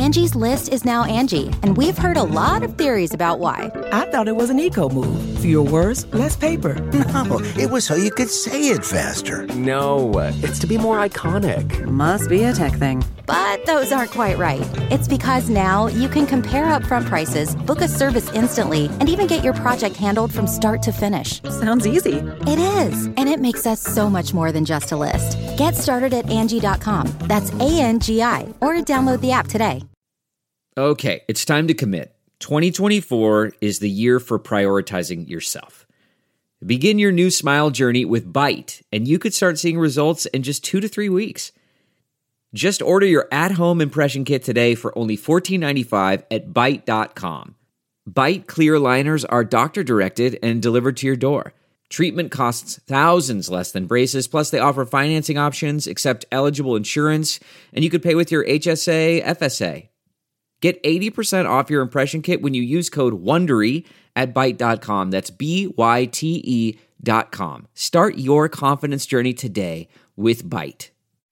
Angie's List is now Angie, and we've heard a lot of theories about why. I thought it was an eco move. Fewer words, less paper. No, it was so you could say it faster. No, it's to be more iconic. Must be a tech thing. But those aren't quite right. It's because now you can compare upfront prices, book a service instantly, and even get your project handled from start to finish. Sounds easy. It is, and it makes us so much more than just a list. Get started at Angie.com. That's ANGI, or download the app today. Okay, it's time to commit. 2024 is the year for prioritizing yourself. Begin your new smile journey with Byte, and you could start seeing results in just 2 to 3 weeks. Just order your at-home impression kit today for only $14.95 at Byte.com. Byte clear liners are doctor-directed and delivered to your door. Treatment costs thousands less than braces, plus they offer financing options, accept eligible insurance, and you could pay with your HSA, FSA. Get 80% off your impression kit when you use code WONDERY at Byte.com. That's BYTE.com. Start your confidence journey today with Byte.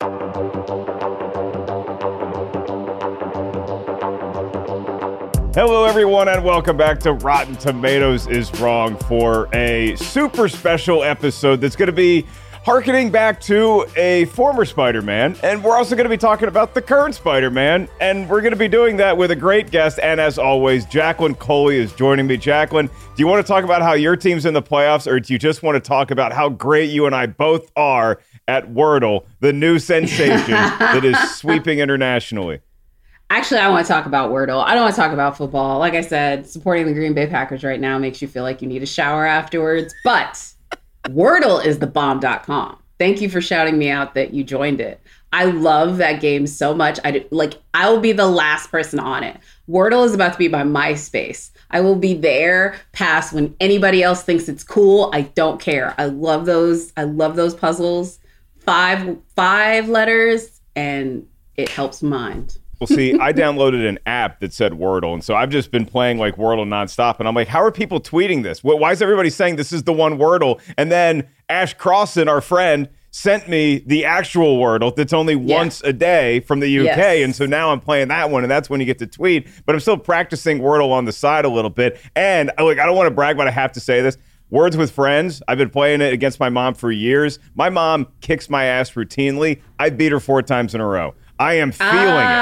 Hello, everyone, and welcome back to Rotten Tomatoes is Wrong for a super special episode that's going to be harkening back to a former Spider-Man, and we're also going to be talking about the current Spider-Man, and we're going to be doing that with a great guest, and as always, Jacqueline Coley is joining me. Jacqueline, do you want to talk about how your team's in the playoffs, or do you just want to talk about how great you and I both are at Wordle, the new sensation that is sweeping internationally? Actually, I want to talk about Wordle. I don't want to talk about football. Like I said, supporting the Green Bay Packers right now makes you feel like you need a shower afterwards. But Wordle is the bomb.com. Thank you for shouting me out that you joined it. I love that game so much. I will be the last person on it. Wordle is about to be my MySpace. I will be there past when anybody else thinks it's cool. I don't care. I love those. I love those puzzles. Five letters, and it helps mind. Well, see, I downloaded an app that said Wordle, and so I've just been playing like Wordle nonstop, and I'm like, how are people tweeting this? Why is everybody saying this is the one Wordle? And then Ash Crossan, our friend, sent me the actual Wordle that's only once a day from the UK, and so now I'm playing that one, and that's when you get to tweet. But I'm still practicing Wordle on the side a little bit, and I don't want to brag, but I have to say this. Words with Friends, I've been playing it against my mom for years. My mom kicks my ass routinely. I beat her 4 times in a row. I am feeling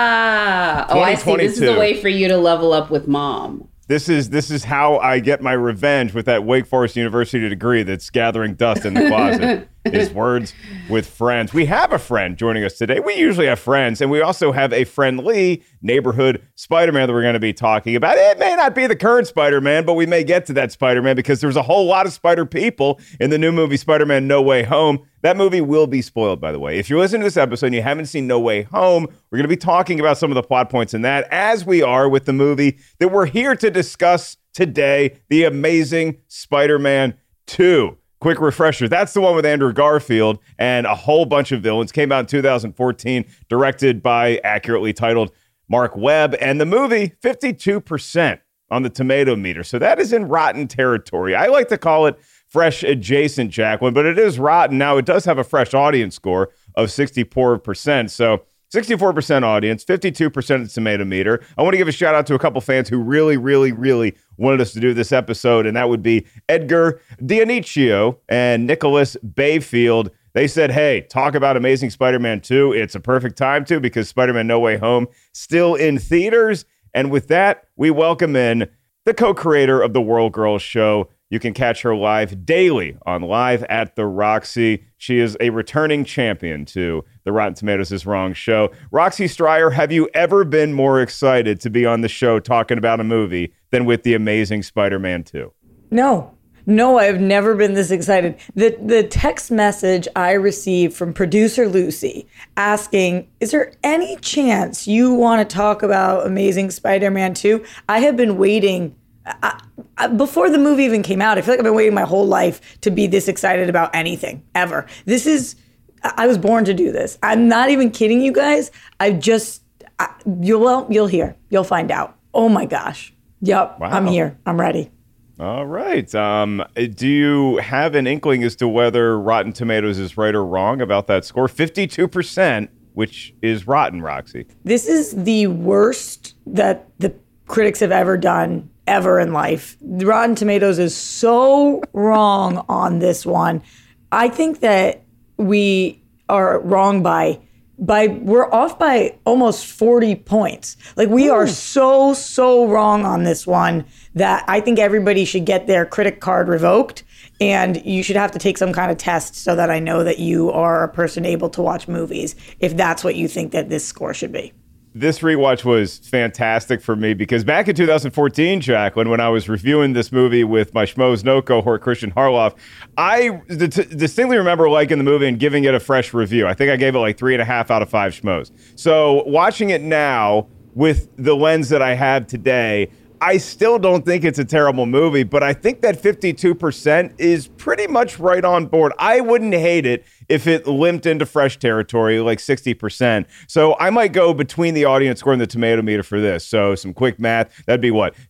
it. Oh, I see. This is the way for you to level up with mom. This is how I get my revenge with that Wake Forest University degree that's gathering dust in the closet. Is Words with Friends. We have a friend joining us today. We usually have friends, and we also have a friendly neighborhood Spider-Man that we're going to be talking about. It may not be the current Spider-Man, but we may get to that Spider-Man because there's a whole lot of Spider people in the new movie Spider-Man No Way Home. That movie will be spoiled, by the way. If you're listening to this episode and you haven't seen No Way Home, we're going to be talking about some of the plot points in that, as we are with the movie that we're here to discuss today, The Amazing Spider-Man 2. Quick refresher, that's the one with Andrew Garfield and a whole bunch of villains. Came out in 2014, directed by, accurately titled, Mark Webb. And the movie, 52% on the tomato meter. So that is in rotten territory. I like to call it fresh adjacent, Jacqueline, but it is rotten. Now, it does have a fresh audience score of 64%. So 64% audience, 52% of the tomato meter. I want to give a shout out to a couple fans who really, really, really wanted us to do this episode, and that would be Edgar Dioniccio and Nicholas Bayfield. They said, hey, talk about Amazing Spider-Man 2. It's a perfect time to, because Spider-Man No Way Home still in theaters. And with that, we welcome in the co-creator of the World Girls show. You can catch her live daily on Live at the Roxy. She is a returning champion to the Rotten Tomatoes is Wrong show. Roxy Stryer, have you ever been more excited to be on the show talking about a movie than with The Amazing Spider-Man 2? No, I've never been this excited. The text message I received from producer Lucy asking, is there any chance you want to talk about Amazing Spider-Man 2? I have been waiting before the movie even came out. I feel like I've been waiting my whole life to be this excited about anything, ever. I was born to do this. I'm not even kidding you guys. You'll hear. You'll find out. Oh my gosh. Yep. Wow. I'm here. I'm ready. All right. Do you have an inkling as to whether Rotten Tomatoes is right or wrong about that score? 52%, which is rotten, Roxy. This is the worst that the critics have ever done ever in life. Rotten Tomatoes is so wrong on this one. I think that we are wrong by we're off by almost 40 points. Like we are so wrong on this one that I think everybody should get their critic card revoked, and you should have to take some kind of test so that I know that you are a person able to watch movies, if that's what you think that this score should be. This rewatch was fantastic for me because back in 2014, Jacqueline, when I was reviewing this movie with my Schmoes No cohort, Christian Harloff, I distinctly remember liking the movie and giving it a fresh review. I think I gave it like 3.5 out of 5 Schmoes. So watching it now with the lens that I have today, I still don't think it's a terrible movie, but I think that 52% is pretty much right on board. I wouldn't hate it if it limped into fresh territory, like 60%. So I might go between the audience score and the tomato meter for this. So some quick math, that'd be what?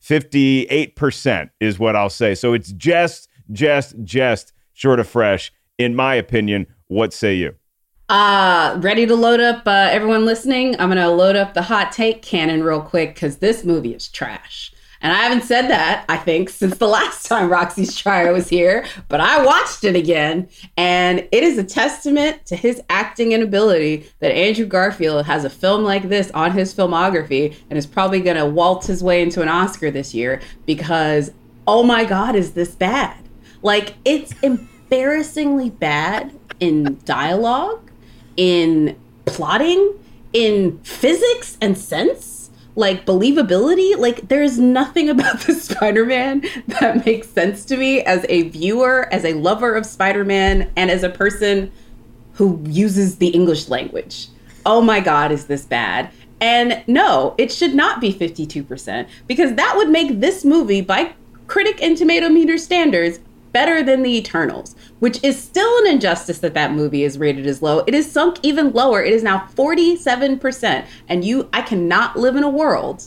58% is what I'll say. So it's just short of fresh, in my opinion. What say you? Ready to load up everyone listening? I'm going to load up the hot take cannon real quick because this movie is trash. And I haven't said that, I think, since the last time Roxy Striar was here, but I watched it again, and it is a testament to his acting and ability that Andrew Garfield has a film like this on his filmography and is probably going to waltz his way into an Oscar this year because, oh my God, is this bad? Like, it's embarrassingly bad in dialogue, in plotting, in physics and sense. Like believability, like there's nothing about the Spider-Man that makes sense to me as a viewer, as a lover of Spider-Man, and as a person who uses the English language. Oh my God, is this bad? And no, it should not be 52% because that would make this movie, by critic and tomato meter standards, better than The Eternals, which is still an injustice that movie is rated as low. It is sunk even lower. It is now 47%. And I cannot live in a world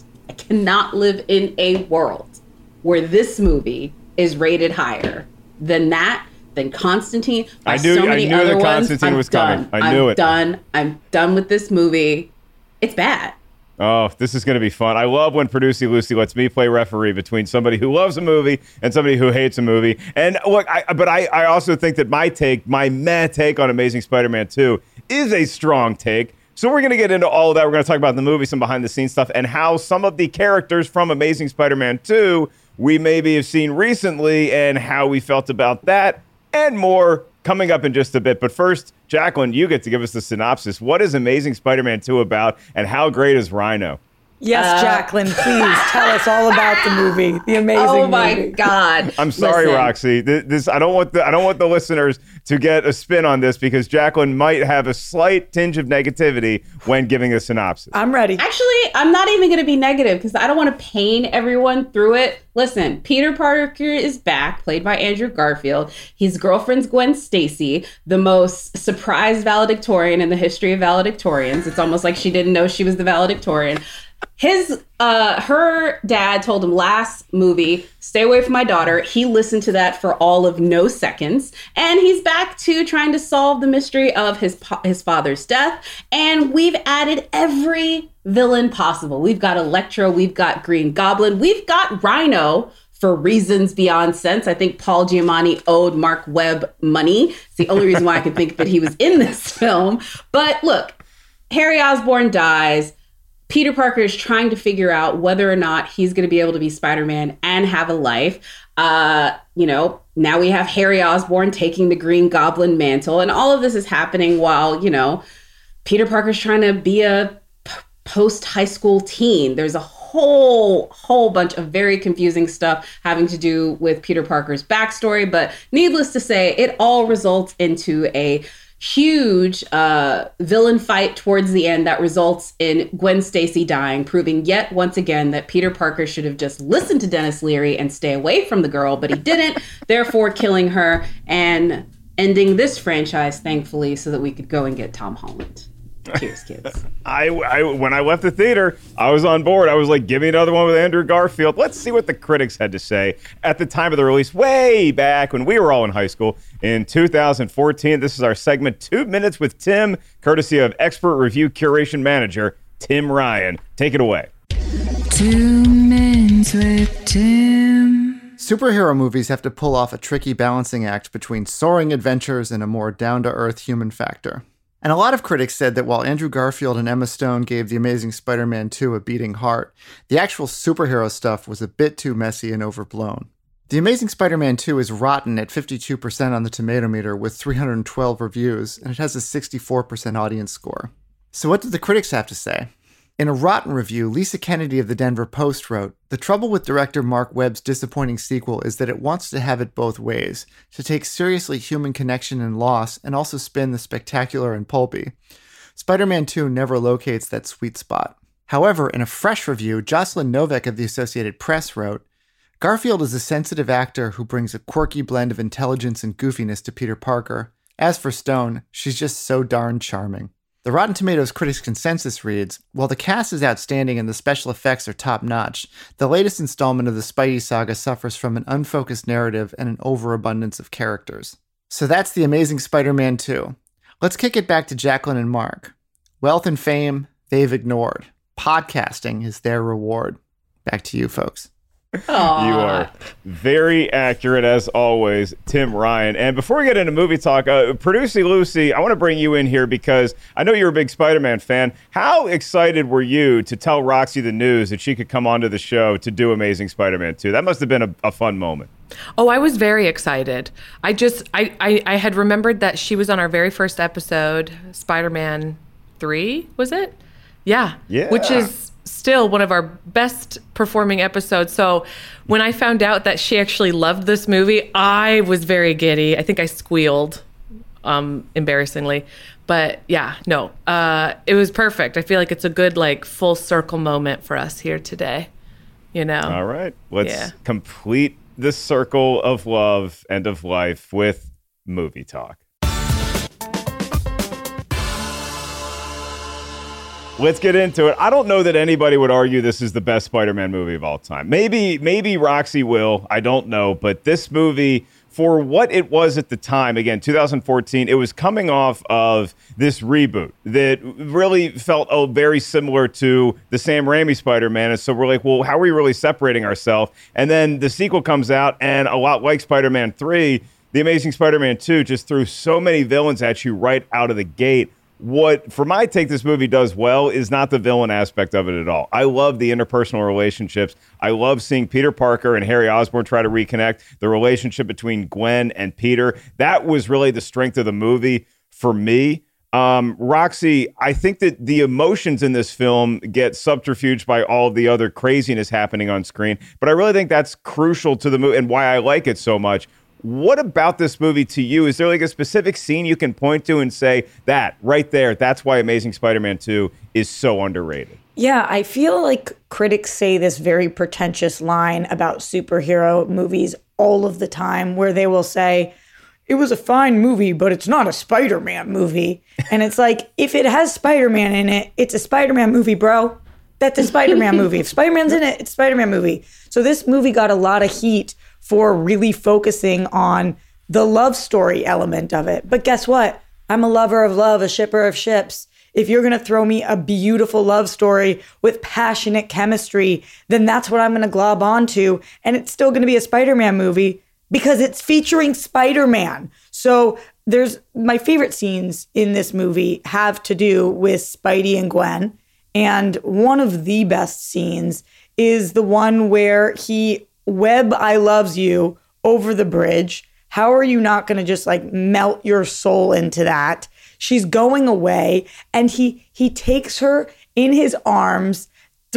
where this movie is rated higher than that, than Constantine. I knew that Constantine was coming. I knew it. I'm done with this movie. It's bad. Oh, this is going to be fun. I love when Producy Lucy lets me play referee between somebody who loves a movie and somebody who hates a movie. And look, I also think that my meh take on Amazing Spider-Man 2 is a strong take. So we're going to get into all of that. We're going to talk about the movie, some behind-the-scenes stuff, and how some of the characters from Amazing Spider-Man 2 we maybe have seen recently and how we felt about that and more coming up in just a bit. But first, Jacqueline, you get to give us the synopsis. What is Amazing Spider-Man 2 about, and how great is Rhino? Yes, Jacqueline, please tell us all about the movie, the amazing movie. Oh my God! I'm sorry, Roxy. I don't want the listeners to get a spin on this because Jacqueline might have a slight tinge of negativity when giving a synopsis. I'm ready. Actually, I'm not even going to be negative because I don't want to pain everyone through it. Listen, Peter Parker is back, played by Andrew Garfield. His girlfriend's Gwen Stacy, the most surprised valedictorian in the history of valedictorians. It's almost like she didn't know she was the valedictorian. Her dad told him last movie, stay away from my daughter. He listened to that for all of no seconds. And he's back to trying to solve the mystery of his father's death. And we've added every villain possible. We've got Electro. We've got Green Goblin. We've got Rhino for reasons beyond sense. I think Paul Giamatti owed Mark Webb money. It's the only reason why I could think that he was in this film. But look, Harry Osborn dies. Peter Parker is trying to figure out whether or not he's going to be able to be Spider-Man and have a life. Now we have Harry Osborn taking the Green Goblin mantle, and all of this is happening while, Peter Parker's trying to be a post-high school teen. There's a whole bunch of very confusing stuff having to do with Peter Parker's backstory, but needless to say, it all results into a huge villain fight towards the end that results in Gwen Stacy dying, proving yet once again that Peter Parker should have just listened to Dennis Leary and stay away from the girl, but he didn't, therefore killing her and ending this franchise, thankfully, so that we could go and get Tom Holland. Cheers, kids. When I left the theater, I was on board. I was like, give me another one with Andrew Garfield. Let's see what the critics had to say at the time of the release, way back when we were all in high school in 2014. This is our segment, 2 Minutes with Tim, courtesy of expert review curation manager, Tim Ryan. Take it away. Two Minutes with Tim. Superhero movies have to pull off a tricky balancing act between soaring adventures and a more down-to-earth human factor. And a lot of critics said that while Andrew Garfield and Emma Stone gave The Amazing Spider-Man 2 a beating heart, the actual superhero stuff was a bit too messy and overblown. The Amazing Spider-Man 2 is rotten at 52% on the Tomato Meter with 312 reviews, and it has a 64% audience score. So what did the critics have to say? In a rotten review, Lisa Kennedy of the Denver Post wrote, "The trouble with director Mark Webb's disappointing sequel is that it wants to have it both ways, to take seriously human connection and loss, and also spin the spectacular and pulpy. Spider-Man 2 never locates that sweet spot." However, in a fresh review, Jocelyn Novak of the Associated Press wrote, "Garfield is a sensitive actor who brings a quirky blend of intelligence and goofiness to Peter Parker. As for Stone, she's just so darn charming." The Rotten Tomatoes critics' consensus reads, "While the cast is outstanding and the special effects are top-notch, the latest installment of the Spidey saga suffers from an unfocused narrative and an overabundance of characters." So that's The Amazing Spider-Man 2. Let's kick it back to Jacqueline and Mark. Wealth and fame, they've ignored. Podcasting is their reward. Back to you, folks. Aww. You are very accurate as always, Tim Ryan. And before we get into movie talk, Producer Lucy, I want to bring you in here because I know you're a big Spider-Man fan. How excited were you to tell Roxy the news that she could come onto the show to do Amazing Spider-Man 2? That must have been a fun moment. Oh, I was very excited. I had remembered that she was on our very first episode, Spider-Man 3, was it? Yeah. Which is still one of our best performing episodes. So when I found out that she actually loved this movie, I was very giddy. I think I squealed, embarrassingly. But yeah, no, it was perfect. I feel like it's a good, like, full circle moment for us here today, you know? All right. Let's complete the circle of love and of life with movie talk. Let's get into it. I don't know that anybody would argue this is the best Spider-Man movie of all time. Maybe Roxy will. I don't know. But this movie, for what it was at the time, again, 2014, it was coming off of this reboot that really felt very similar to the Sam Raimi Spider-Man. And so we're like, well, how are we really separating ourselves? And then the sequel comes out, and a lot like Spider-Man 3, The Amazing Spider-Man 2 just threw so many villains at you right out of the gate. What, for my take, this movie does well is not the villain aspect of it at all. I love the interpersonal relationships. I love seeing Peter Parker and Harry Osborn try to reconnect, the relationship between Gwen and Peter. That was really the strength of the movie for me. Roxy, I think that the emotions in this film get subterfuged by all of the other craziness happening on screen, but I really think that's crucial to the movie and why I like it so much. What about this movie to you? Is there like a specific scene you can point to and say that right there, that's why Amazing Spider-Man 2 is so underrated? Yeah, I feel like critics say this very pretentious line about superhero movies all of the time, where they will say, it was a fine movie, but it's not a Spider-Man movie. And it's like, if it has Spider-Man in it, it's a Spider-Man movie, bro. That's a Spider-Man movie. If Spider-Man's in it, it's a Spider-Man movie. So this movie got a lot of heat for really focusing on the love story element of it. But guess what? I'm a lover of love, a shipper of ships. If you're going to throw me a beautiful love story with passionate chemistry, then that's what I'm going to glob onto. And it's still going to be a Spider-Man movie because it's featuring Spider-Man. So there's my favorite scenes in this movie have to do with Spidey and Gwen. And one of the best scenes is the one where he Webb, I loves you over the bridge. How are you not going to just like melt your soul into that? She's going away and he takes her in his arms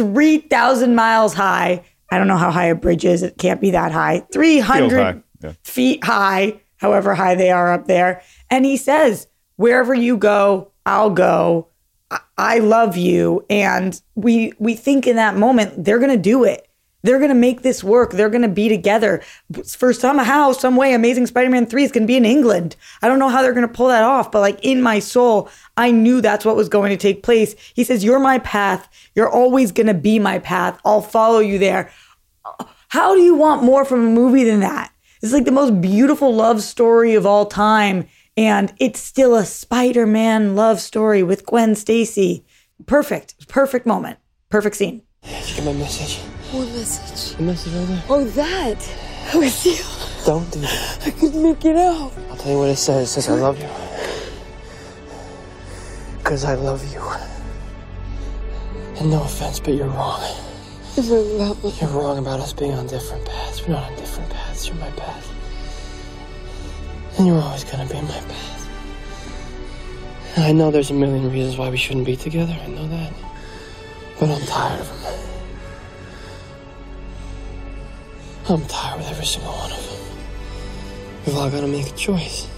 3,000 miles high. I don't know how high a bridge is. It can't be that high. 300 feet high, however high they are up there. And he says, wherever you go, I'll go. I love you. And we think in that moment, they're going to do it. They're going to make this work. They're going to be together. For somehow, some way, Amazing Spider-Man 3 is going to be in England. I don't know how they're going to pull that off, but like in my soul, I knew that's what was going to take place. He says, you're my path. You're always going to be my path. I'll follow you there. How do you want more from a movie than that? It's like the most beautiful love story of all time. And it's still a Spider-Man love story with Gwen Stacy. Perfect moment. Perfect scene. Did you get my message? What message? The message right there. Oh, that. I was you. Don't do that. I couldn't make it out. I'll tell you what it says. It says, I love you. Because I love you. And no offense, but you're wrong. You're wrong about us being on different paths. We're not on different paths. You're my path. And you're always going to be my path. And I know there's a million reasons why we shouldn't be together. I know that. But I'm tired of them. I'm tired with every single one of them. We've all got to make a choice.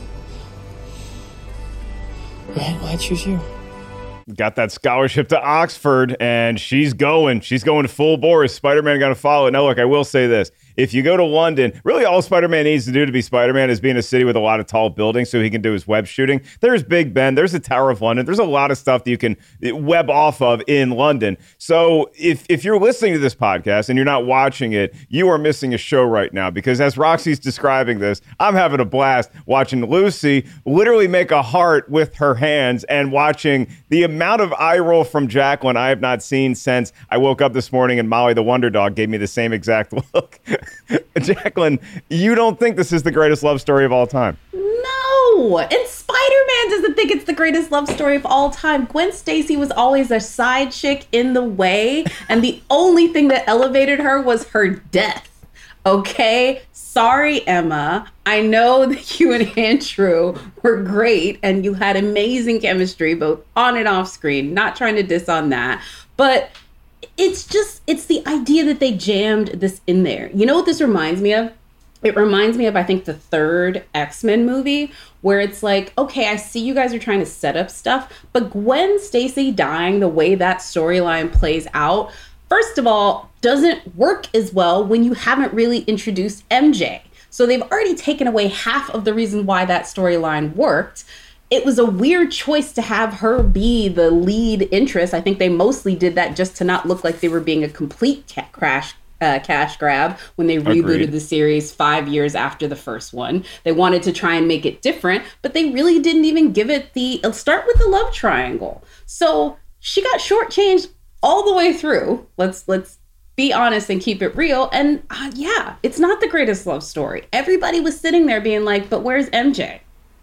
Right? Why choose you? Got that scholarship to Oxford, and she's going full bore. Is Spider-Man going to follow it? Now, look, I will say this. If you go to London, really all Spider-Man needs to do to be Spider-Man is be in a city with a lot of tall buildings so he can do his web shooting. There's Big Ben. There's the Tower of London. There's a lot of stuff that you can web off of in London. So if you're listening to this podcast and you're not watching it, you are missing a show right now because as Roxy's describing this, I'm having a blast watching Lucy literally make a heart with her hands and watching the amount of eye roll from Jacqueline I have not seen since I woke up this morning and Molly the Wonder Dog gave me the same exact look. Jacqueline, you don't think this is the greatest love story of all time? No, and Spider-Man doesn't think it's the greatest love story of all time. Gwen Stacy was always a side chick in the way, and the only thing that elevated her was her death. Okay? Sorry, Emma. I know that you and Andrew were great, and you had amazing chemistry, both on and off screen. Not trying to diss on that, but it's the idea that they jammed this in there. You know what this reminds me of? It reminds me of, I think, the third X-Men movie, where it's like, okay, I see you guys are trying to set up stuff, but Gwen Stacy dying the way that storyline plays out, first of all, doesn't work as well when you haven't really introduced MJ. So they've already taken away half of the reason why that storyline worked. It was a weird choice to have her be the lead interest. I think they mostly did that just to not look like they were being a complete cash grab when they rebooted the series 5 years after the first one. They wanted to try and make it different, but they really didn't even give it start with the love triangle. So she got shortchanged all the way through. Let's be honest and keep it real. And yeah, it's not the greatest love story. Everybody was sitting there being like, but where's MJ?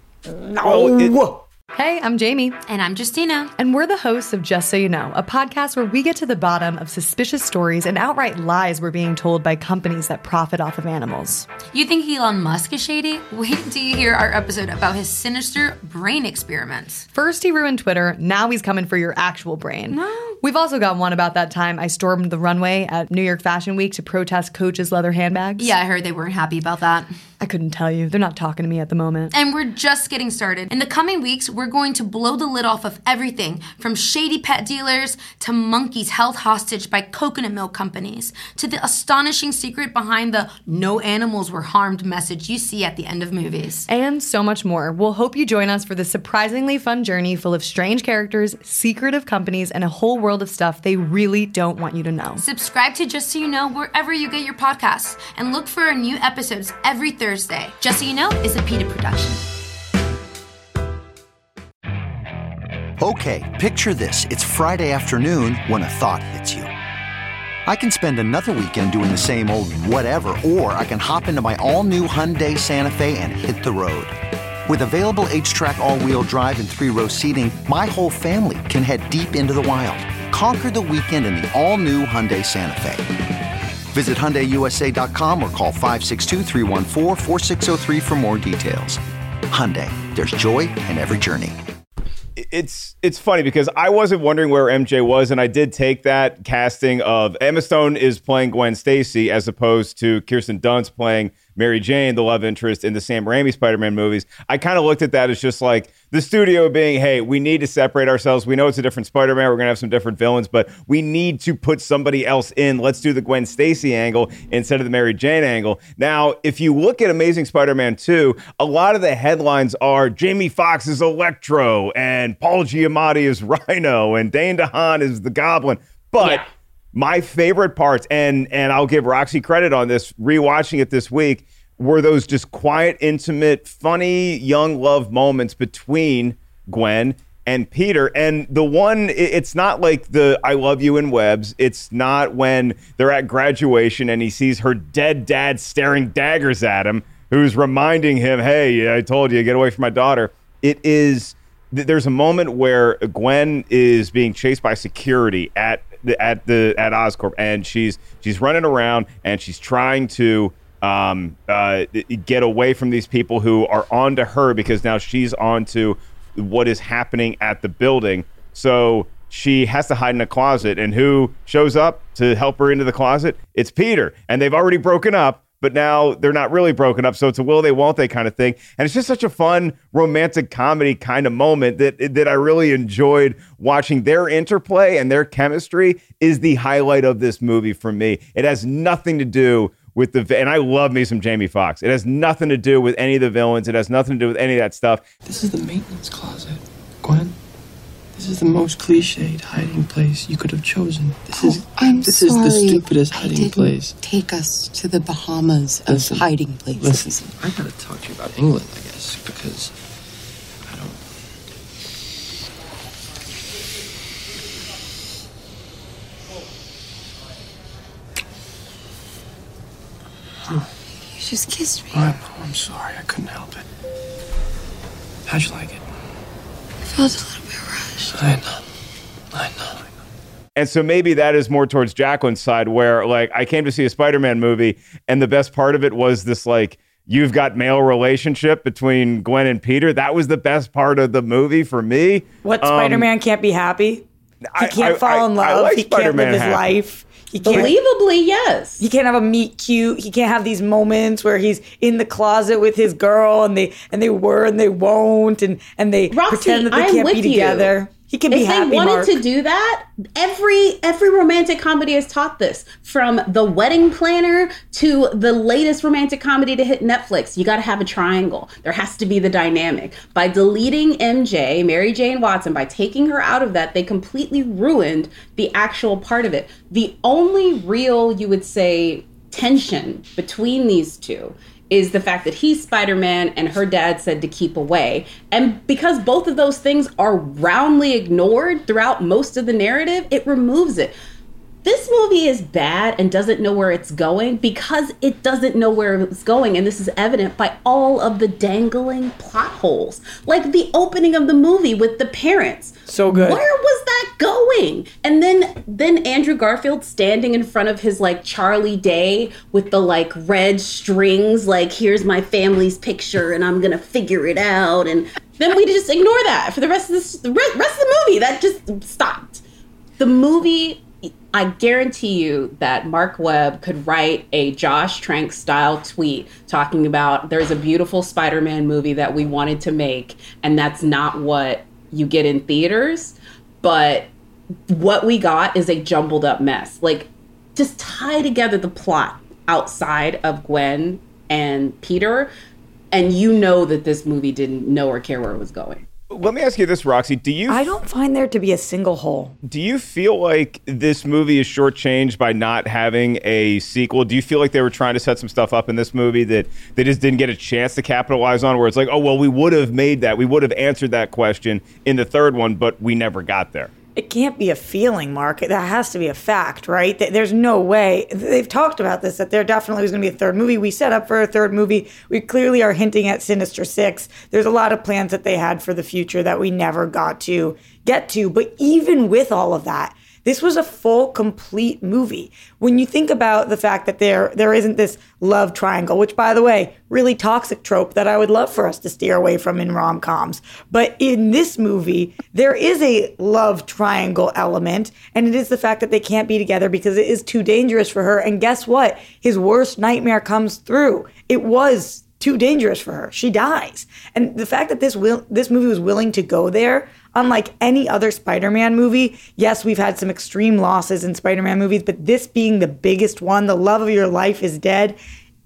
No. Hey, I'm Jamie. And I'm Justina. And we're the hosts of Just So You Know, a podcast where we get to the bottom of suspicious stories and outright lies we're being told by companies that profit off of animals. You think Elon Musk is shady? Wait till you hear our episode about his sinister brain experiments. First he ruined Twitter, now he's coming for your actual brain. No. We've also got one about that time I stormed the runway at New York Fashion Week to protest Coach's leather handbags. Yeah, I heard they weren't happy about that. I couldn't tell you. They're not talking to me at the moment. And we're just getting started. In the coming weeks, we're going to blow the lid off of everything from shady pet dealers to monkeys held hostage by coconut milk companies to the astonishing secret behind the no animals were harmed message you see at the end of movies. And so much more. We'll hope you join us for this surprisingly fun journey full of strange characters, secretive companies, and a whole world of stuff they really don't want you to know. Subscribe to Just So You Know wherever you get your podcasts and look for our new episodes every Thursday. Just So You Know is a PETA production. Okay, picture this. It's Friday afternoon when a thought hits you. I can spend another weekend doing the same old whatever, or I can hop into my all-new Hyundai Santa Fe and hit the road. With available H-Track all-wheel drive and 3-row seating, my whole family can head deep into the wild. Conquer the weekend in the all-new Hyundai Santa Fe. Visit HyundaiUSA.com or call 562-314-4603 for more details. Hyundai, there's joy in every journey. It's funny because I wasn't wondering where MJ was, and I did take that casting of Emma Stone is playing Gwen Stacy as opposed to Kirsten Dunst playing Mary Jane, the love interest in the Sam Raimi Spider-Man movies. I kind of looked at that as just like the studio being, hey, we need to separate ourselves. We know it's a different Spider-Man. We're going to have some different villains, but we need to put somebody else in. Let's do the Gwen Stacy angle instead of the Mary Jane angle. Now, if you look at Amazing Spider-Man 2, a lot of the headlines are Jamie Foxx is Electro and Paul Giamatti is Rhino and Dane DeHaan is the Goblin. But my favorite parts, and I'll give Roxy credit on this, rewatching it this week, were those just quiet, intimate, funny, young love moments between Gwen and Peter. And the one, it's not like the I love you in Webs. It's not when they're at graduation and he sees her dead dad staring daggers at him, who's reminding him, hey, I told you, get away from my daughter. It is, there's a moment where Gwen is being chased by security at Oscorp, and she's running around and she's trying to get away from these people who are onto her, because now she's onto what is happening at the building. So she has to hide in a closet, and who shows up to help her into the closet? It's Peter. And they've already broken up, but now they're not really broken up, so it's a will they, won't they kind of thing. And it's just such a fun romantic comedy kind of moment that I really enjoyed watching. Their interplay and their chemistry is the highlight of this movie for me. It has nothing to do with and I love me some Jamie Foxx. It has nothing to do with any of the villains. It has nothing to do with any of that stuff. This is the maintenance closet, Gwen. This is the most cliched hiding place you could have chosen. This is the stupidest hiding place. Take us to the Bahamas of hiding places. Listen, I gotta talk to you about England, I guess, because I don't. You just kissed me. I know, I'm sorry. I couldn't help it. How'd you like it? I felt a little bit rushed. I know. And so maybe that is more towards Jacqueline's side, where like I came to see a Spider-Man movie, and the best part of it was this like you've got male relationship between Gwen and Peter. That was the best part of the movie for me. What, Spider-Man can't be happy? He can't fall in love. Like he can't live his life. He can't, believably, yes. He can't have a meet cute. He can't have these moments where he's in the closet with his girl and they were and they won't and they Roxy, pretend that they can't be together. He can be happy. If they wanted Mark. to do that, every romantic comedy has taught this. From The Wedding Planner to the latest romantic comedy to hit Netflix, you got to have a triangle. There has to be the dynamic. By deleting MJ, Mary Jane Watson, by taking her out of that, they completely ruined the actual part of it. The only real, you would say, tension between these two is the fact that he's Spider-Man and her dad said to keep away. And because both of those things are roundly ignored throughout most of the narrative, it removes it. This movie is bad and doesn't know where it's going because it doesn't know where it's going. And this is evident by all of the dangling plot holes. Like the opening of the movie with the parents. So good. Where was that going? And then Andrew Garfield standing in front of his like Charlie Day with the like red strings, like here's my family's picture and I'm gonna figure it out. And then we just ignore that for the rest of the rest of the movie. That just stopped. The movie, I guarantee you that Mark Webb could write a Josh Trank style tweet talking about there's a beautiful Spider-Man movie that we wanted to make, and that's not what you get in theaters. But what we got is a jumbled up mess. Like, just tie together the plot outside of Gwen and Peter, and you know that this movie didn't know or care where it was going. Let me ask you this, Roxy. I don't find there to be a single hole. Do you feel like this movie is shortchanged by not having a sequel? Do you feel like they were trying to set some stuff up in this movie that they just didn't get a chance to capitalize on, where it's like, oh, well, we would have made that. We would have answered that question in the third one, but we never got there. It can't be a feeling, Mark. That has to be a fact, right? There's no way. They've talked about this, that there definitely was going to be a third movie. We set up for a third movie. We clearly are hinting at Sinister Six. There's a lot of plans that they had for the future that we never got to get to. But even with all of that, this was a full, complete movie. When you think about the fact that there isn't this love triangle, which, by the way, really toxic trope that I would love for us to steer away from in rom-coms. But in this movie, there is a love triangle element, and it is the fact that they can't be together because it is too dangerous for her. And guess what? His worst nightmare comes through. It was too dangerous for her. She dies. And the fact that this movie was willing to go there, unlike any other Spider-Man movie, yes, we've had some extreme losses in Spider-Man movies, but this being the biggest one, the love of your life is dead.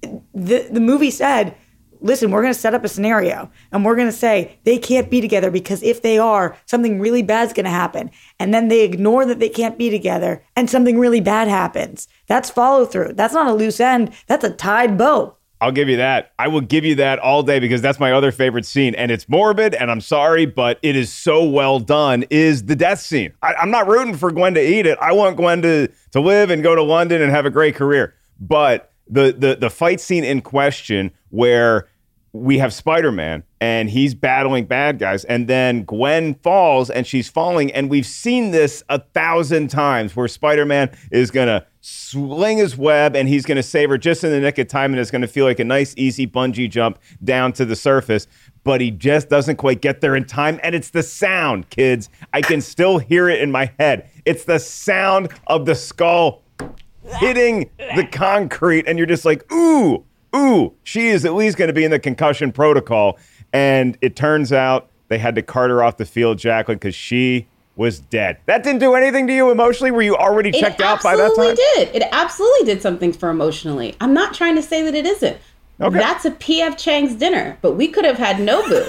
The movie said, listen, we're going to set up a scenario and we're going to say they can't be together because if they are, something really bad's going to happen. And then they ignore that they can't be together and something really bad happens. That's follow through. That's not a loose end. That's a tied bow. I'll give you that. I will give you that all day because that's my other favorite scene. And it's morbid, and I'm sorry, but it is so well done, is the death scene. I'm not rooting for Gwen to eat it. I want Gwen to live and go to London and have a great career. But the fight scene in question where we have Spider-Man and he's battling bad guys, and then Gwen falls and she's falling, and we've seen this 1,000 times where Spider-Man is going to swing his web and he's going to save her just in the nick of time, and it's going to feel like a nice, easy bungee jump down to the surface, but he just doesn't quite get there in time, and it's the sound, kids. I can still hear it in my head. It's the sound of the skull hitting the concrete, and you're just like, ooh, she is at least going to be in the concussion protocol. And it turns out they had to cart her off the field, Jacqueline, because she was dead. That didn't do anything to you emotionally? Were you already checked out by that time? It absolutely did something for emotionally. I'm not trying to say that it isn't. Okay. That's a P.F. Chang's dinner, but we could have had Nobu.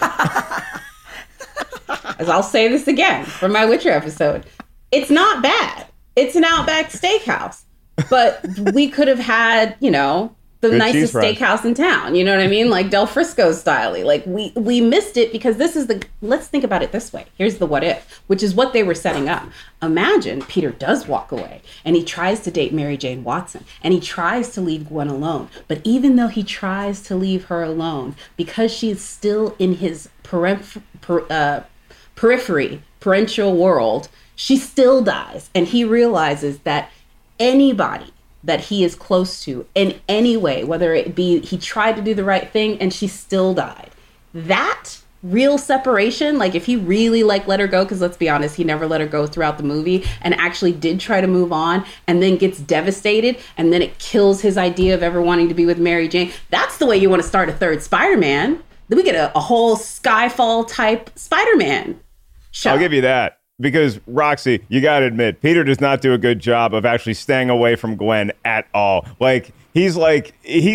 As I'll say this again from my Witcher episode. It's not bad. It's an Outback Steakhouse. But we could have had, the good nicest steakhouse in town. You know what I mean? Like Del Frisco style. Like we missed it because let's think about it this way. Here's the what if, which is what they were setting up. Imagine Peter does walk away and he tries to date Mary Jane Watson and he tries to leave Gwen alone. But even though he tries to leave her alone, because she's still in his parental world, she still dies. And he realizes that anybody that he is close to in any way, whether it be he tried to do the right thing and she still died. That real separation, like if he really let her go, because let's be honest, he never let her go throughout the movie and actually did try to move on and then gets devastated and then it kills his idea of ever wanting to be with Mary Jane. That's the way you want to start a third Spider-Man. Then we get a whole Skyfall type Spider-Man show. I'll give you that. Because, Roxy, you got to admit, Peter does not do a good job of actually staying away from Gwen at all. Like, he's like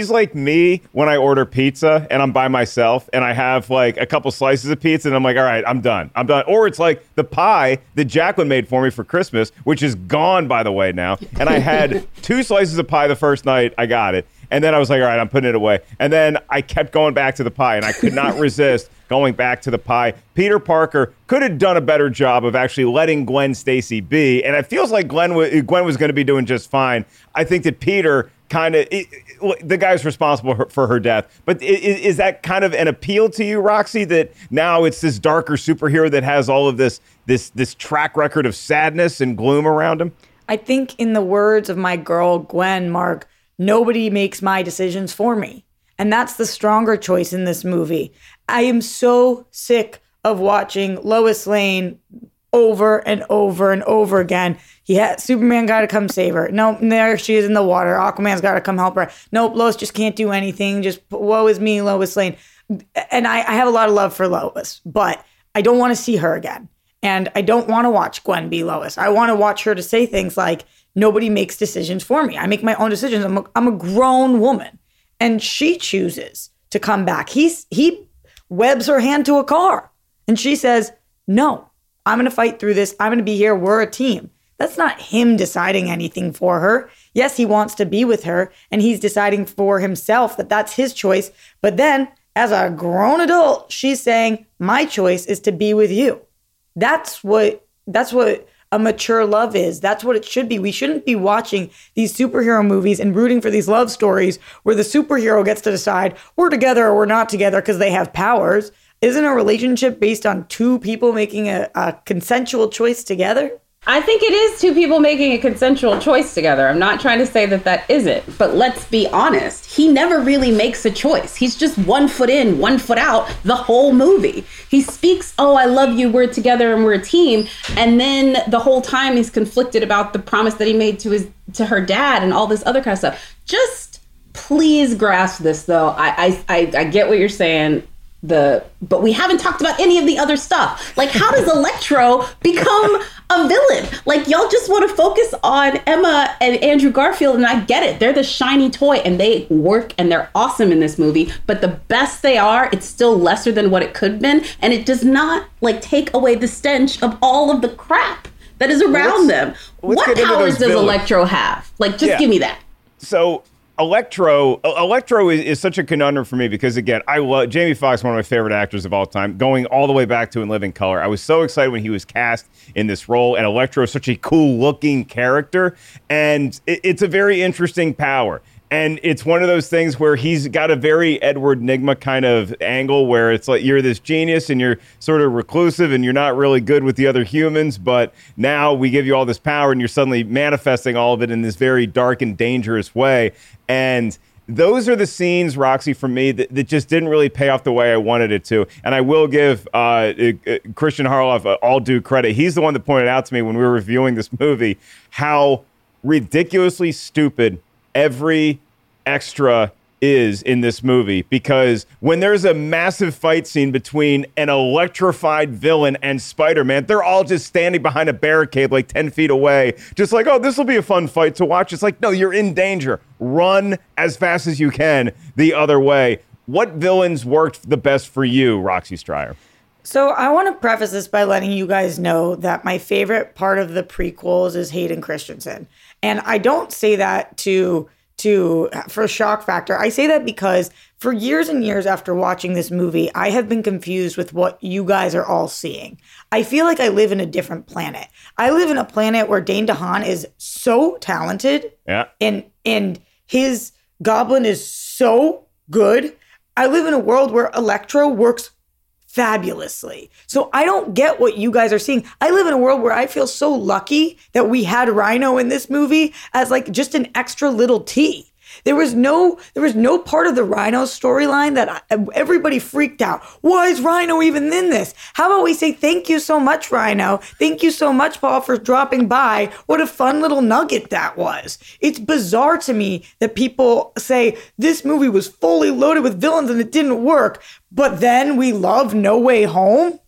me when I order pizza and I'm by myself and I have like a couple slices of pizza and I'm like, all right, I'm done. Or it's like the pie that Jacqueline made for me for Christmas, which is gone, by the way, now. And I had 2 slices of pie the first night I got it. And then I was like, all right, I'm putting it away. And then I kept going back to the pie and I could not resist going back to the pie. Peter Parker could have done a better job of actually letting Gwen Stacy be. And it feels like Gwen was going to be doing just fine. I think that Peter the guy's responsible for her death. But is that kind of an appeal to you, Roxy, that now it's this darker superhero that has all of this track record of sadness and gloom around him? I think in the words of my girl, Gwen, Mark, nobody makes my decisions for me. And that's the stronger choice in this movie. I am so sick of watching Lois Lane over and over and over again. Superman got to come save her. Nope, there she is in the water. Aquaman's got to come help her. Nope, Lois just can't do anything. Just woe is me, Lois Lane. And I have a lot of love for Lois, but I don't want to see her again. And I don't want to watch Gwen be Lois. I want to watch her to say things like, nobody makes decisions for me. I make my own decisions. I'm a grown woman. And she chooses to come back. He webs her hand to a car. And she says, no, I'm going to fight through this. I'm going to be here. We're a team. That's not him deciding anything for her. Yes, he wants to be with her. And he's deciding for himself that that's his choice. But then, as a grown adult, she's saying, my choice is to be with you. That's what a mature love is. That's what it should be. We shouldn't be watching these superhero movies and rooting for these love stories where the superhero gets to decide we're together or we're not together because they have powers. Isn't a relationship based on 2 people making a consensual choice together? I think it is 2 people making a consensual choice together. I'm not trying to say that isn't, but let's be honest. He never really makes a choice. He's just 1 foot in, 1 foot out the whole movie. He speaks, oh, I love you, we're together and we're a team. And then the whole time he's conflicted about the promise that he made to her dad and all this other kind of stuff. Just please grasp this though. I get what you're saying. But we haven't talked about any of the other stuff. Like, how does Electro become a villain? Like, y'all just want to focus on Emma and Andrew Garfield, and I get it. They're the shiny toy, and they work, and they're awesome in this movie. But the best they are, it's still lesser than what it could have been, and it does not, take away the stench of all of the crap that is around them. What powers does Electro have? Give me that. So, Electro is such a conundrum for me because, again, I love Jamie Foxx, one of my favorite actors of all time, going all the way back to In Living Color. I was so excited when he was cast in this role, and Electro is such a cool-looking character, and it's a very interesting power. And it's one of those things where he's got a very Edward Nygma kind of angle where it's like you're this genius and you're sort of reclusive and you're not really good with the other humans, but now we give you all this power and you're suddenly manifesting all of it in this very dark and dangerous way. And those are the scenes, Roxy, for me, that just didn't really pay off the way I wanted it to. And I will give Christian Harloff all due credit. He's the one that pointed out to me when we were reviewing this movie how ridiculously stupid every extra is in this movie, because when there's a massive fight scene between an electrified villain and Spider-Man, they're all just standing behind a barricade like 10 feet away, just like, oh, this will be a fun fight to watch. It's like, no, you're in danger. Run as fast as you can the other way. What villains worked the best for you, Roxy Stryer? So I want to preface this by letting you guys know that my favorite part of the prequels is Hayden Christensen. And I don't say that for shock factor. I say that because for years and years after watching this movie, I have been confused with what you guys are all seeing. I feel like I live in a different planet. I live in a planet where Dane DeHaan is so talented. Yeah. And his Goblin is so good. I live in a world where Electro works fabulously. So I don't get what you guys are seeing. I live in a world where I feel so lucky that we had Rhino in this movie as like just an extra little T. There was no part of the Rhino storyline that everybody freaked out. Why is Rhino even in this? How about we say thank you so much, Rhino? Thank you so much, Paul, for dropping by. What a fun little nugget that was. It's bizarre to me that people say this movie was fully loaded with villains and it didn't work, but then we love No Way Home?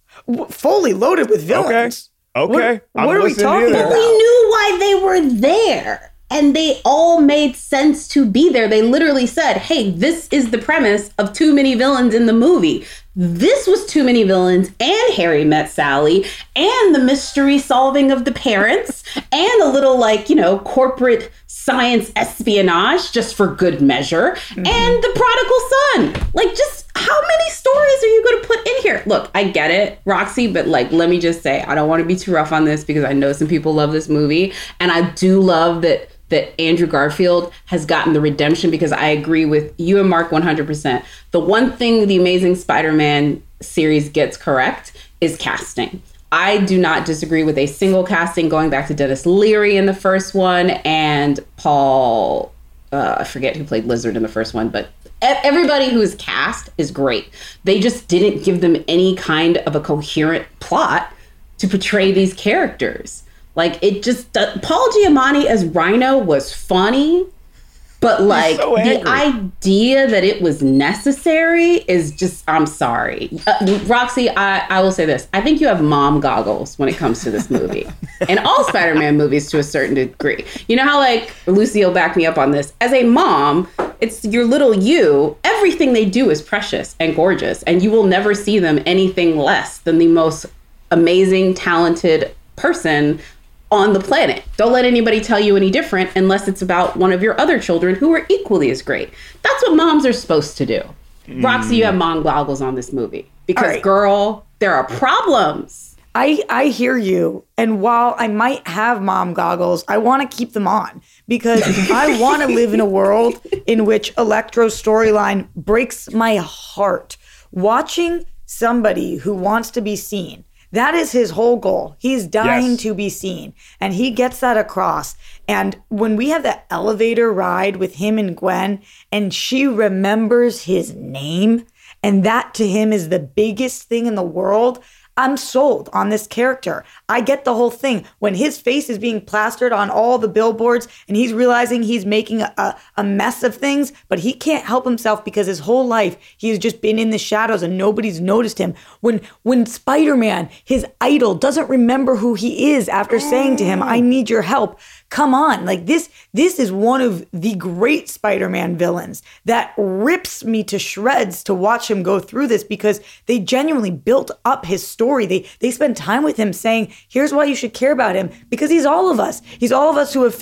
Fully loaded with villains. Okay. What are we talking about? We knew why they were there. And they all made sense to be there. They literally said, hey, this is the premise of too many villains in the movie. This was too many villains, and Harry Met Sally, and the mystery solving of the parents, and a little corporate science espionage just for good measure, and the prodigal son. Like, just how many stories are you going to put in here? Look, I get it, Roxy, but let me just say, I don't want to be too rough on this because I know some people love this movie, and I do love that Andrew Garfield has gotten the redemption, because I agree with you and Mark 100%. The one thing the Amazing Spider-Man series gets correct is casting. I do not disagree with a single casting, going back to Dennis Leary in the first one and Paul, I forget who played Lizard in the first one, but everybody who is cast is great. They just didn't give them any kind of a coherent plot to portray these characters. Like, it just, Paul Giamatti as Rhino was funny, but the idea that it was necessary is just, I'm sorry. Roxy, I will say this. I think you have mom goggles when it comes to this movie. And all Spider-Man movies to a certain degree. You know how, Lucy will back me up on this. As a mom, it's your little you. Everything they do is precious and gorgeous. And you will never see them anything less than the most amazing, talented person on the planet. Don't let anybody tell you any different unless it's about one of your other children who are equally as great. That's what moms are supposed to do. Roxy, you have mom goggles on this movie because, girl, there are problems. I hear you. And while I might have mom goggles, I want to keep them on because I want to live in a world in which Electro's storyline breaks my heart. Watching somebody who wants to be seen, that is his whole goal. He's dying to be seen. And he gets that across. And when we have that elevator ride with him and Gwen, and she remembers his name, and that to him is the biggest thing in the world, I'm sold on this character. I get the whole thing. When his face is being plastered on all the billboards and he's realizing he's making a mess of things, but he can't help himself because his whole life he's just been in the shadows and nobody's noticed him. When Spider-Man, his idol, doesn't remember who he is after saying to him, I need your help. Come on, this is one of the great Spider-Man villains that rips me to shreds to watch him go through this because they genuinely built up his story. They spend time with him saying, here's why you should care about him, because he's all of us. He's all of us who have felt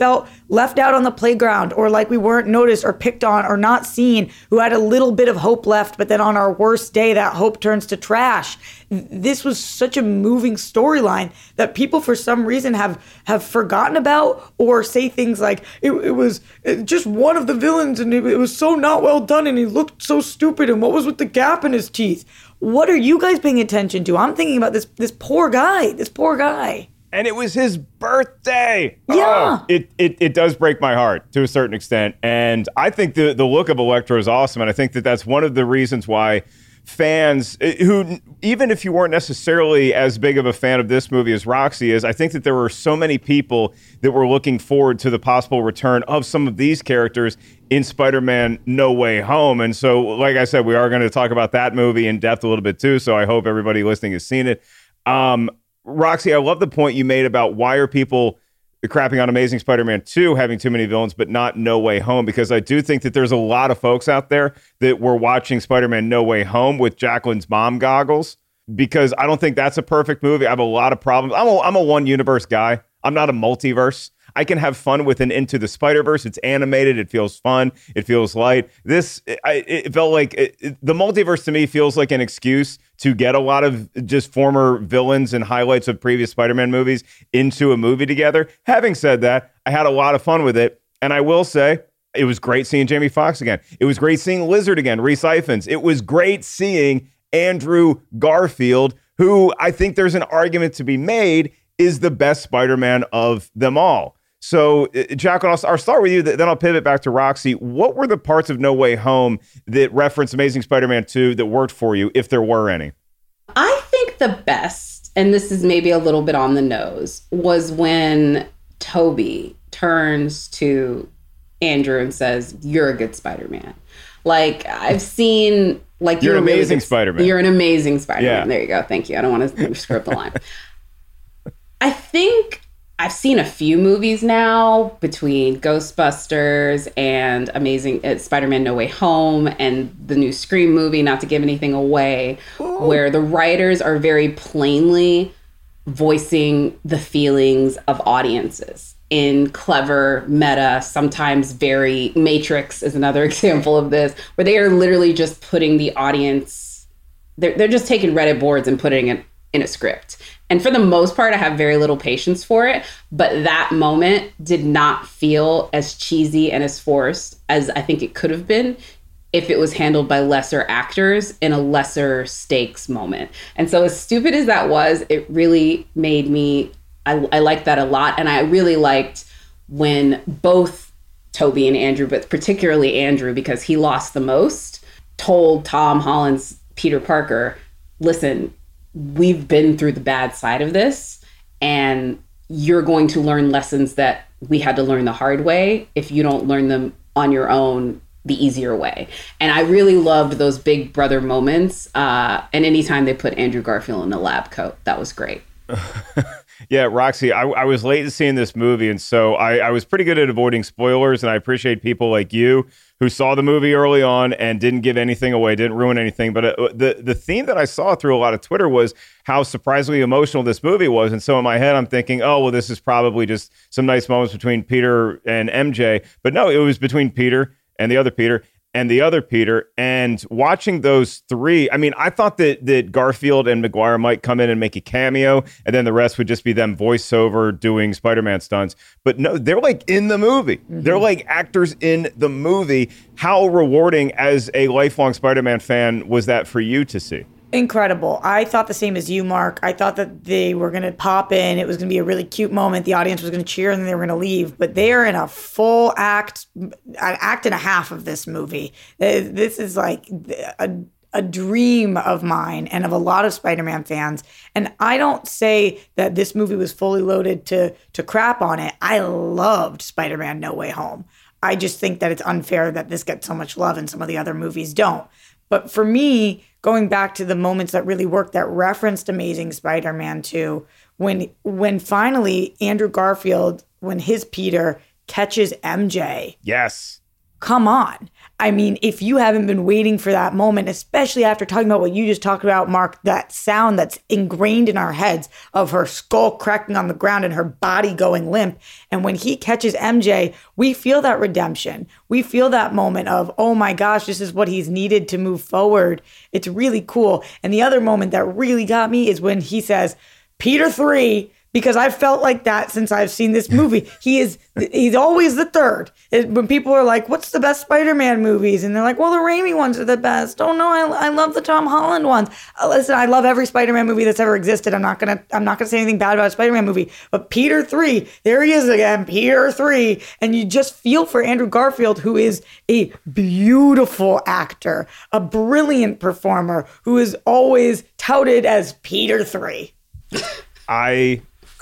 left out on the playground, or like we weren't noticed or picked on or not seen, who had a little bit of hope left, but then on our worst day, that hope turns to trash. This was such a moving storyline that people for some reason have forgotten about, or say things like, it was just one of the villains and it was so not well done and he looked so stupid and what was with the gap in his teeth? What are you guys paying attention to? I'm thinking about this poor guy. And it was his birthday. Yeah. Oh, it does break my heart to a certain extent. And I think the look of Electro is awesome. And I think that that's one of the reasons why fans who, even if you weren't necessarily as big of a fan of this movie as Roxy is, I think that there were so many people that were looking forward to the possible return of some of these characters in Spider-Man No Way Home. And so, like I said, we are going to talk about that movie in depth a little bit too. So I hope everybody listening has seen it. Roxy, I love the point you made about why are people crapping on Amazing Spider-Man 2 having too many villains, but not No Way Home, because I do think that there's a lot of folks out there that were watching Spider-Man No Way Home with Jacqueline's mom goggles, because I don't think that's a perfect movie. I have a lot of problems. I'm a one universe guy. I'm not a multiverse. I can have fun with an Into the Spider-Verse. It's animated. It feels fun. It feels light. It felt like the multiverse to me feels like an excuse to get a lot of just former villains and highlights of previous Spider-Man movies into a movie together. Having said that, I had a lot of fun with it. And I will say, it was great seeing Jamie Foxx again. It was great seeing Lizard again, Rhys Ifans. It was great seeing Andrew Garfield, who I think there's an argument to be made is the best Spider-Man of them all. So, Jacqueline, I'll start with you, then I'll pivot back to Roxy. What were the parts of No Way Home that reference Amazing Spider-Man 2 that worked for you, if there were any? I think the best, and this is maybe a little bit on the nose, was when Toby turns to Andrew and says, "You're a good Spider-Man." Like, I've seen, like, you're an amazing Spider-Man. You're an amazing Spider-Man. Yeah. There you go. Thank you. I don't want to screw up the line. I think I've seen a few movies now between Ghostbusters and Amazing Spider-Man No Way Home and the new Scream movie, not to give anything away, where the writers are very plainly voicing the feelings of audiences in clever, meta, sometimes very Matrix is another example of this, where they are literally just putting the audience, they're just taking Reddit boards and putting it in a script. And for the most part, I have very little patience for it. But that moment did not feel as cheesy and as forced as I think it could have been if it was handled by lesser actors in a lesser stakes moment. And so as stupid as that was, it really made me, I liked that a lot. And I really liked when both Toby and Andrew, but particularly Andrew, because he lost the most, told Tom Holland's Peter Parker, listen, we've been through the bad side of this, and you're going to learn lessons that we had to learn the hard way if you don't learn them on your own the easier way. And I really loved those big brother moments. And anytime they put Andrew Garfield in a lab coat, that was great. Yeah, Roxy, I was late to seeing this movie, and so I was pretty good at avoiding spoilers, and I appreciate people like you who saw the movie early on and didn't give anything away, didn't ruin anything. But the theme that I saw through a lot of Twitter was how surprisingly emotional this movie was. And so in my head, I'm thinking, oh, well, this is probably just some nice moments between Peter and MJ. But no, it was between Peter and the other Peter and the other Peter. And watching those three, I mean, I thought that Garfield and Maguire might come in and make a cameo, and then the rest would just be them voiceover doing Spider-Man stunts. But no, they're like in the movie. Mm-hmm. They're like actors in the movie. How rewarding as a lifelong Spider-Man fan was that for you to see? Incredible. I thought the same as you, Mark. I thought that they were going to pop in. It was going to be a really cute moment. The audience was going to cheer and then they were going to leave. But they are in a full act, an act and a half of this movie. This is like a dream of mine and of a lot of Spider-Man fans. And I don't say that this movie was fully loaded to crap on it. I loved Spider-Man No Way Home. I just think that it's unfair that this gets so much love and some of the other movies don't. But for me, going back to the moments that really worked, that referenced Amazing Spider-Man 2, when finally Andrew Garfield, when his Peter catches MJ. Yes. come on. I mean, if you haven't been waiting for that moment, especially after talking about what you just talked about, Mark, that sound that's ingrained in our heads of her skull cracking on the ground and her body going limp. And when he catches MJ, we feel that redemption. We feel that moment of, oh my gosh, this is what he's needed to move forward. It's really cool. And the other moment that really got me is when he says, Peter 3, because I've felt like that since I've seen this movie. He's always the third. When people are like, what's the best Spider-Man movies? And they're like, well, the Raimi ones are the best. Oh no, I love the Tom Holland ones. Listen, I love every Spider-Man movie that's ever existed. I'm not gonna say anything bad about a Spider-Man movie. But Peter 3, there he is again, Peter 3. And you just feel for Andrew Garfield, who is a beautiful actor, a brilliant performer, who is always touted as Peter 3. I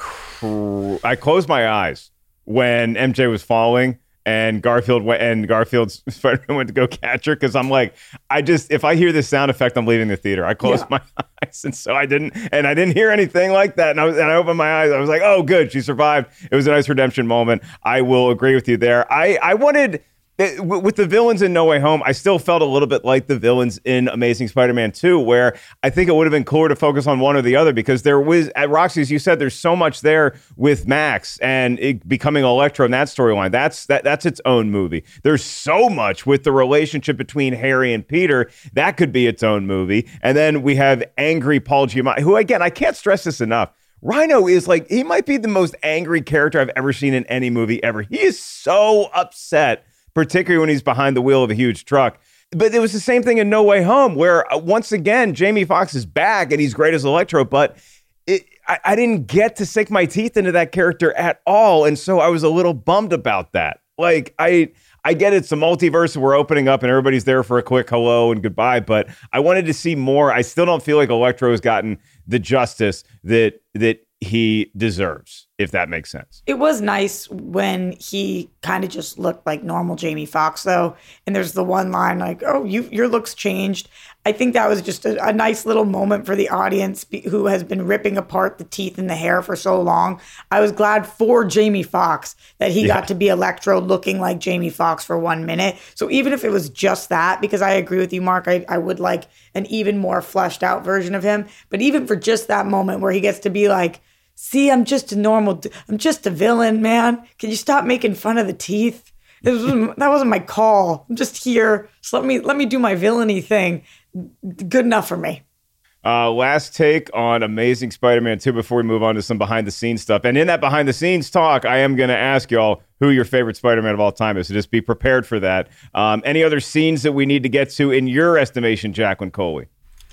closed my eyes when MJ was falling and Garfield's Spider-Man went to go catch her, because I'm like, if I hear this sound effect, I'm leaving the theater. I closed my eyes, and so I didn't hear anything like that. And I opened my eyes. I was like, oh, good, she survived. It was a nice redemption moment. I will agree with you there. I wanted. With the villains in No Way Home, I still felt a little bit like the villains in Amazing Spider-Man 2, where I think it would have been cooler to focus on one or the other, because there was, at Roxy, as you said, there's so much there with Max and it becoming Electro in that storyline. That's its own movie. There's so much with the relationship between Harry and Peter. That could be its own movie. And then we have angry Paul Giamatti, who, again, I can't stress this enough. Rhino is like, he might be the most angry character I've ever seen in any movie ever. He is so upset, particularly when he's behind the wheel of a huge truck. But it was the same thing in No Way Home, where once again, Jamie Foxx is back and he's great as Electro, but I didn't get to sink my teeth into that character at all. And so I was a little bummed about that. Like, I get it's a multiverse and we're opening up and everybody's there for a quick hello and goodbye, but I wanted to see more. I still don't feel like Electro has gotten the justice that he deserves, if that makes sense. It was nice when he kind of just looked like normal Jamie Foxx, though. And there's the one line like, oh, your look's changed. I think that was just a nice little moment for the audience who has been ripping apart the teeth and the hair for so long. I was glad for Jamie Foxx that he got to be Electro looking like Jamie Foxx for 1 minute. So even if it was just that, because I agree with you, Mark, I would like an even more fleshed out version of him. But even for just that moment where he gets to be like, see, I'm just a villain, man. Can you stop making fun of the teeth? That wasn't my call. I'm just here. So let me do my villainy thing. Good enough for me. Last take on Amazing Spider-Man 2 before we move on to some behind-the-scenes stuff. And in that behind-the-scenes talk, I am going to ask y'all who your favorite Spider-Man of all time is. So just be prepared for that. Any other scenes that we need to get to in your estimation, Jacqueline Coley?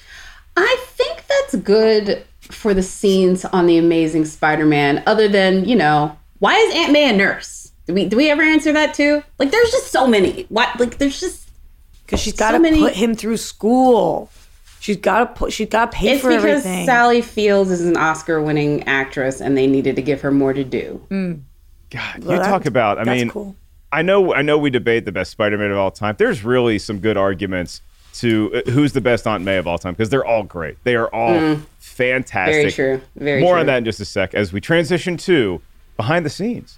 I think that's good for the scenes on The Amazing Spider-Man, other than, why is Aunt May a nurse? Do we ever answer that too? Like, there's just so many. There's just... Because she's got to put him through school. She's got to pay for everything. It's because Sally Fields is an Oscar-winning actress, and they needed to give her more to do. God, well, talk about... I mean, cool. I know we debate the best Spider-Man of all time. There's really some good arguments to who's the best Aunt May of all time, because they're all great. They are all fantastic. Very true. Very More true. on that in just a sec as we transition to behind the scenes.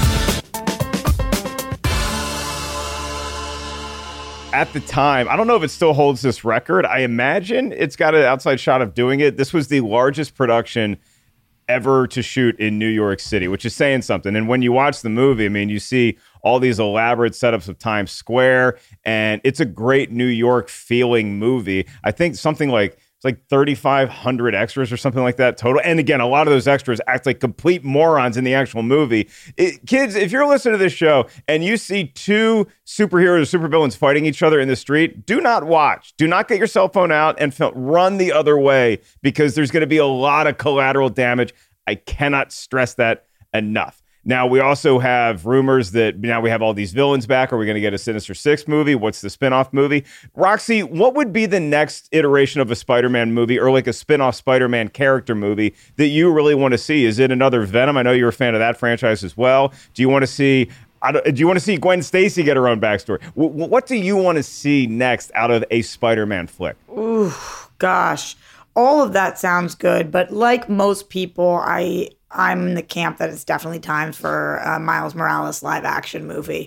At the time, I don't know if it still holds this record. I imagine it's got an outside shot of doing it. This was the largest production ever to shoot in New York City, which is saying something. And when you watch the movie, I mean, you see all these elaborate setups of Times Square, and it's a great New York feeling movie. I think something like 3,500 extras or something like that total. And again, a lot of those extras act like complete morons in the actual movie. Kids, if you're listening to this show and you see two superheroes or supervillains fighting each other in the street, do not watch. Do not get your cell phone out and run the other way, because there's going to be a lot of collateral damage. I cannot stress that enough. Now, we also have rumors that now we have all these villains back. Are we going to get a Sinister Six movie? What's the spinoff movie? Roxy, what would be the next iteration of a Spider-Man movie, or like a spinoff Spider-Man character movie that you really want to see? Is it another Venom? I know you're a fan of that franchise as well. Do you want to see Gwen Stacy get her own backstory? What do you want to see next out of a Spider-Man flick? Ooh, gosh. All of that sounds good, but like most people, I'm in the camp that it's definitely time for a Miles Morales live action movie.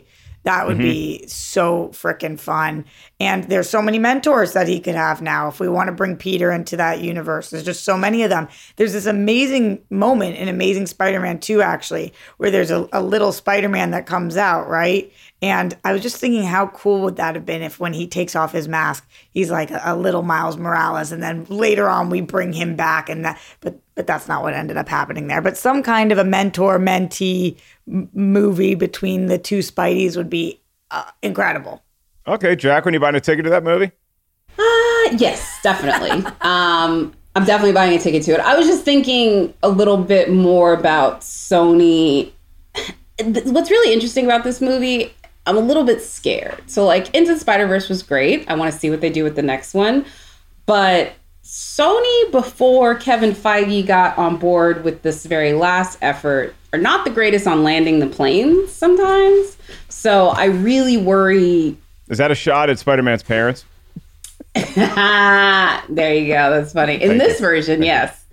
That would be so freaking fun. And there's so many mentors that he could have now if we want to bring Peter into that universe. There's just so many of them. There's this amazing moment in Amazing Spider-Man 2, actually, where there's a little Spider-Man that comes out, right? And I was just thinking, how cool would that have been if when he takes off his mask, he's like a little Miles Morales, and then later on we bring him back, and that, but that's not what ended up happening there. But some kind of a mentor-mentee movie between the two Spideys would be incredible. Okay, Jack, when you buying a ticket to that movie? Yes, definitely. I'm definitely buying a ticket to it. I was just thinking a little bit more about Sony. What's really interesting about this movie, I'm a little bit scared. So like Into the Spider-Verse was great. I want to see what they do with the next one. But Sony, before Kevin Feige got on board with this very last effort, are not the greatest on landing the planes sometimes. So I really worry. Is that a shot at Spider-Man's parents? There you go. That's funny. In this version, yes.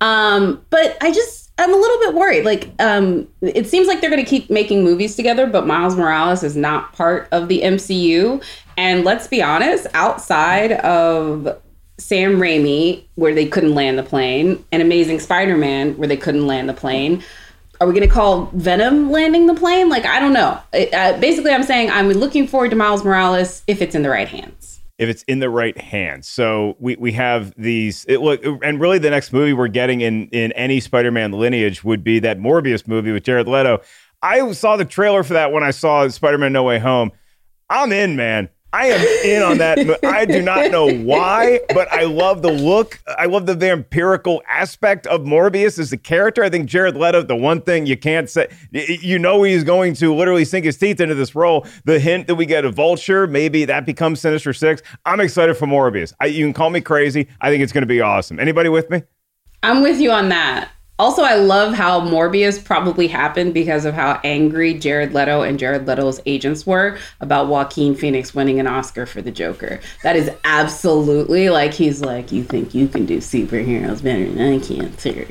But I'm a little bit worried. Like, it seems like they're going to keep making movies together, but Miles Morales is not part of the MCU. And let's be honest, outside of Sam Raimi, where they couldn't land the plane, and Amazing Spider-Man, where they couldn't land the plane, are we going to call Venom landing the plane? Like, I don't know. Basically, I'm saying I'm looking forward to Miles Morales if it's in the right hands. If it's in the right hands. So we have these, and really the next movie we're getting in any Spider-Man lineage would be that Morbius movie with Jared Leto. I saw the trailer for that when I saw Spider-Man No Way Home. I'm in, man. I am in on that. I do not know why, but I love the look. I love the vampirical aspect of Morbius as a character. I think Jared Leto, the one thing you can't say, he's going to literally sink his teeth into this role. The hint that we get a Vulture, maybe that becomes Sinister Six. I'm excited for Morbius. You can call me crazy. I think it's going to be awesome. Anybody with me? I'm with you on that. Also, I love how Morbius probably happened because of how angry Jared Leto and Jared Leto's agents were about Joaquin Phoenix winning an Oscar for the Joker. That is absolutely like, he's like, you think you can do superheroes better than I can, too.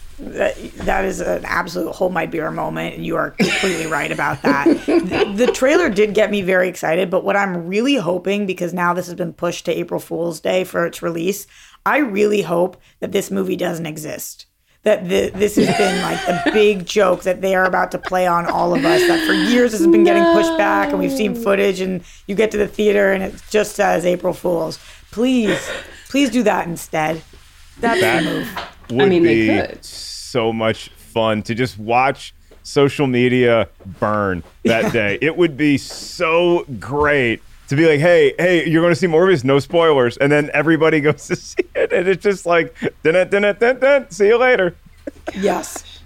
That is an absolute hold my beer moment, and you are completely right about that. The trailer did get me very excited, but what I'm really hoping, because now this has been pushed to April Fool's Day for its release, I really hope that this movie doesn't exist. That this has been like the big joke that they are about to play on all of us, that for years this has been getting pushed back, and we've seen footage, and you get to the theater and it just says April Fool's. Please do that instead. That's the move. They could. So much fun to just watch social media burn that day. It would be so great to be like, hey, you're going to see Morbius, no spoilers. And then everybody goes to see it. And it's just like, see you later. Yes.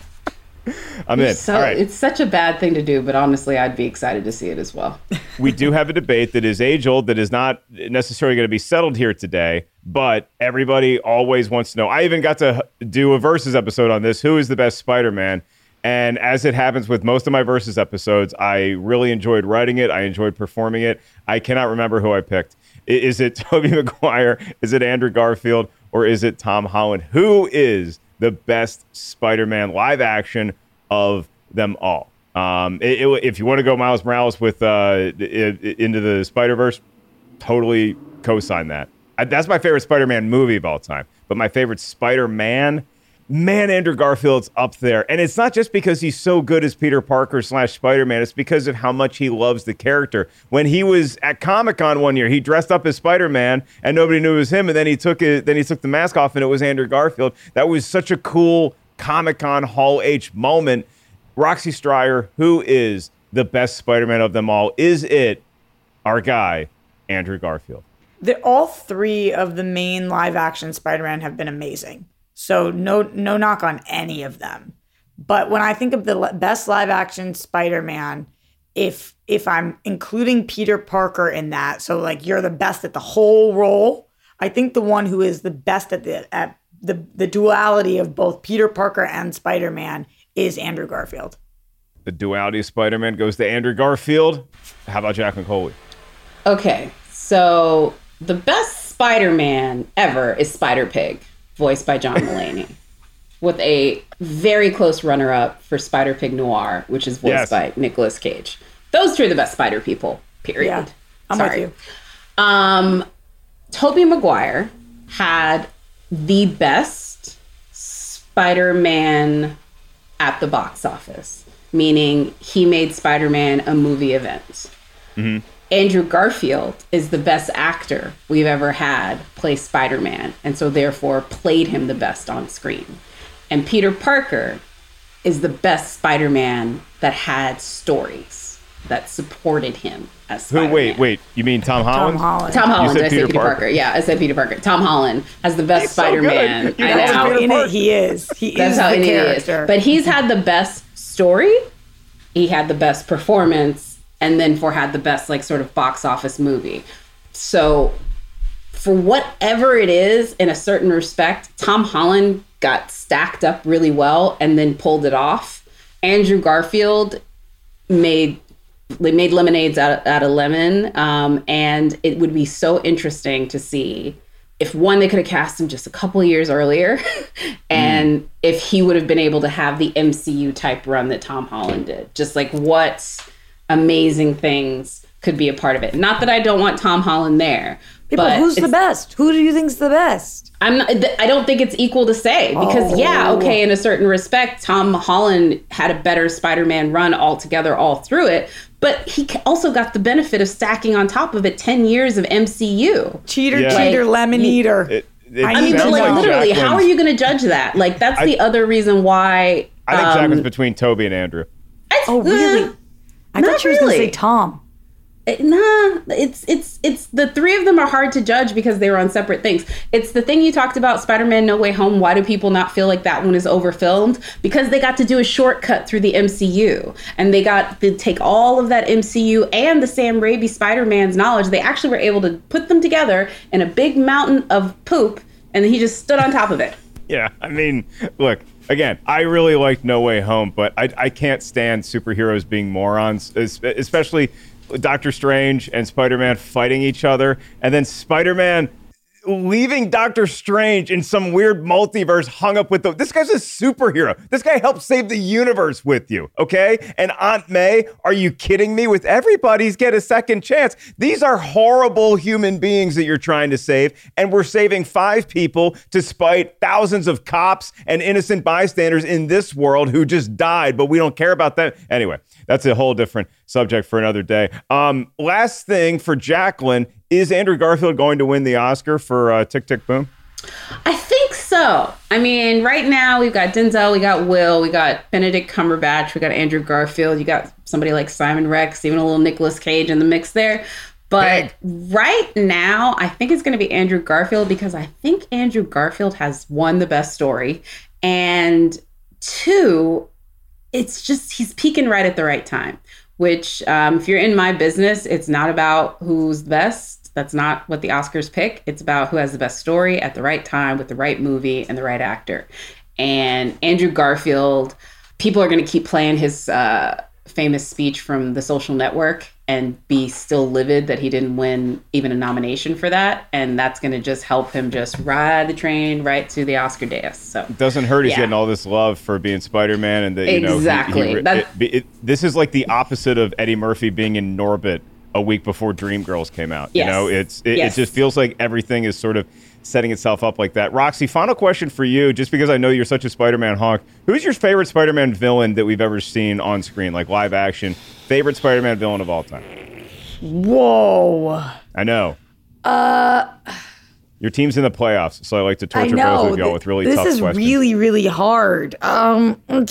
I'm in. So, all right. It's such a bad thing to do, but honestly, I'd be excited to see it as well. We do have a debate that is age-old, that is not necessarily going to be settled here today, but everybody always wants to know. I even got to do a Versus episode on this. Who is the best Spider-Man? And as it happens with most of my Versus episodes, I really enjoyed writing it. I enjoyed performing it. I cannot remember who I picked. Is it Tobey Maguire? Is it Andrew Garfield? Or is it Tom Holland? Who is the best Spider-Man live action of them all? If you want to go Miles Morales with Into the Spider-Verse, totally co-sign that. That's my favorite Spider-Man movie of all time. But my favorite Spider-Man, man, Andrew Garfield's up there. And it's not just because he's so good as Peter Parker / Spider-Man. It's because of how much he loves the character. When he was at Comic-Con one year, he dressed up as Spider-Man and nobody knew it was him. And then he took the mask off and it was Andrew Garfield. That was such a cool Comic-Con Hall H moment. Roxy Stryer, who is the best Spider-Man of them all? Is it our guy, Andrew Garfield? All three of the main live action Spider-Man have been amazing. So no knock on any of them. But when I think of the best live action Spider-Man, if I'm including Peter Parker in that, so like you're the best at the whole role, I think the one who is the best at the duality of both Peter Parker and Spider-Man is Andrew Garfield. The duality of Spider-Man goes to Andrew Garfield. How about Jack McColey? Okay, so the best Spider-Man ever is Spider-Pig, voiced by John Mulaney, with a very close runner-up for Spider-Pig Noir, which is voiced by Nicolas Cage. Those two are the best Spider people, period. Yeah, I'm with you. Tobey Maguire had the best Spider-Man at the box office, meaning he made Spider-Man a movie event. Mm-hmm. Andrew Garfield is the best actor we've ever had play Spider-Man, and so therefore played him the best on screen. And Peter Parker is the best Spider-Man that had stories that supported him as Spider-Man. Wait, you mean Tom Holland? Tom Holland. You said I said Peter Parker. Yeah, I said Peter Parker. Tom Holland has the best Spider-Man. So that's how in it he is. That's how in it he is. But he's had the best story. He had the best performance. And then had the best, like, sort of box office movie. So for whatever it is, in a certain respect, Tom Holland got stacked up really well and then pulled it off. Andrew Garfield made lemonades out of lemon. And it would be so interesting to see if, one, they could have cast him just a couple of years earlier and if he would have been able to have the MCU type run that Tom Holland did. Just like what amazing things could be a part of it. Not that I don't want Tom Holland there. But who's the best? Who do you think's the best? I don't think it's equal to say because in a certain respect, Tom Holland had a better Spider-Man run altogether all through it, but he also got the benefit of stacking on top of it 10 years of MCU. Cheater, lemon eater. Literally, how are you going to judge that? Like, that's the other reason why. I think Jacqueline's between Tobey and Andrew. Really? I thought she was going to say Tom. It's the three of them are hard to judge because they were on separate things. It's the thing you talked about, Spider-Man No Way Home. Why do people not feel like that one is overfilmed? Because they got to do a shortcut through the MCU and they got to take all of that MCU and the Sam Raimi Spider-Man's knowledge. They actually were able to put them together in a big mountain of poop and he just stood on top of it. Yeah, I mean, look, again, I really liked No Way Home, but I can't stand superheroes being morons, especially Doctor Strange and Spider-Man fighting each other, and then Spider-Man leaving Doctor Strange in some weird multiverse hung up with this guy's a superhero. This guy helped save the universe with you, okay? And Aunt May, are you kidding me? With everybody's get a second chance. These are horrible human beings that you're trying to save, and we're saving 5 people to spite thousands of cops and innocent bystanders in this world who just died, but we don't care about them. Anyway, that's a whole different subject for another day. Last thing for Jacqueline, is Andrew Garfield going to win the Oscar for Tick, Tick, Boom? I think so. I mean, right now we've got Denzel, we got Will, we got Benedict Cumberbatch, we got Andrew Garfield, you got somebody like Simon Rex, even a little Nicolas Cage in the mix there. But right now, I think it's going to be Andrew Garfield because I think Andrew Garfield has, 1, the best story, and 2, it's just he's peaking right at the right time, which if you're in my business, it's not about who's best. That's not what the Oscars pick. It's about who has the best story at the right time with the right movie and the right actor. And Andrew Garfield, people are going to keep playing his famous speech from The Social Network and be still livid that he didn't win even a nomination for that. And that's going to just help him just ride the train right to the Oscar dais. So it doesn't hurt he's getting all this love for being Spider-Man. And that, you know, this is like the opposite of Eddie Murphy being in Norbit a week before Dreamgirls came out. Yes. You know, it just feels like everything is sort of setting itself up like that. Roxy, final question for you, just because I know you're such a Spider-Man honk. Who's your favorite Spider-Man villain that we've ever seen on screen, like live action? Favorite Spider-Man villain of all time? Whoa. I know. Your team's in the playoffs, so I like to torture both of y'all with really tough questions. This is really, really hard. Trying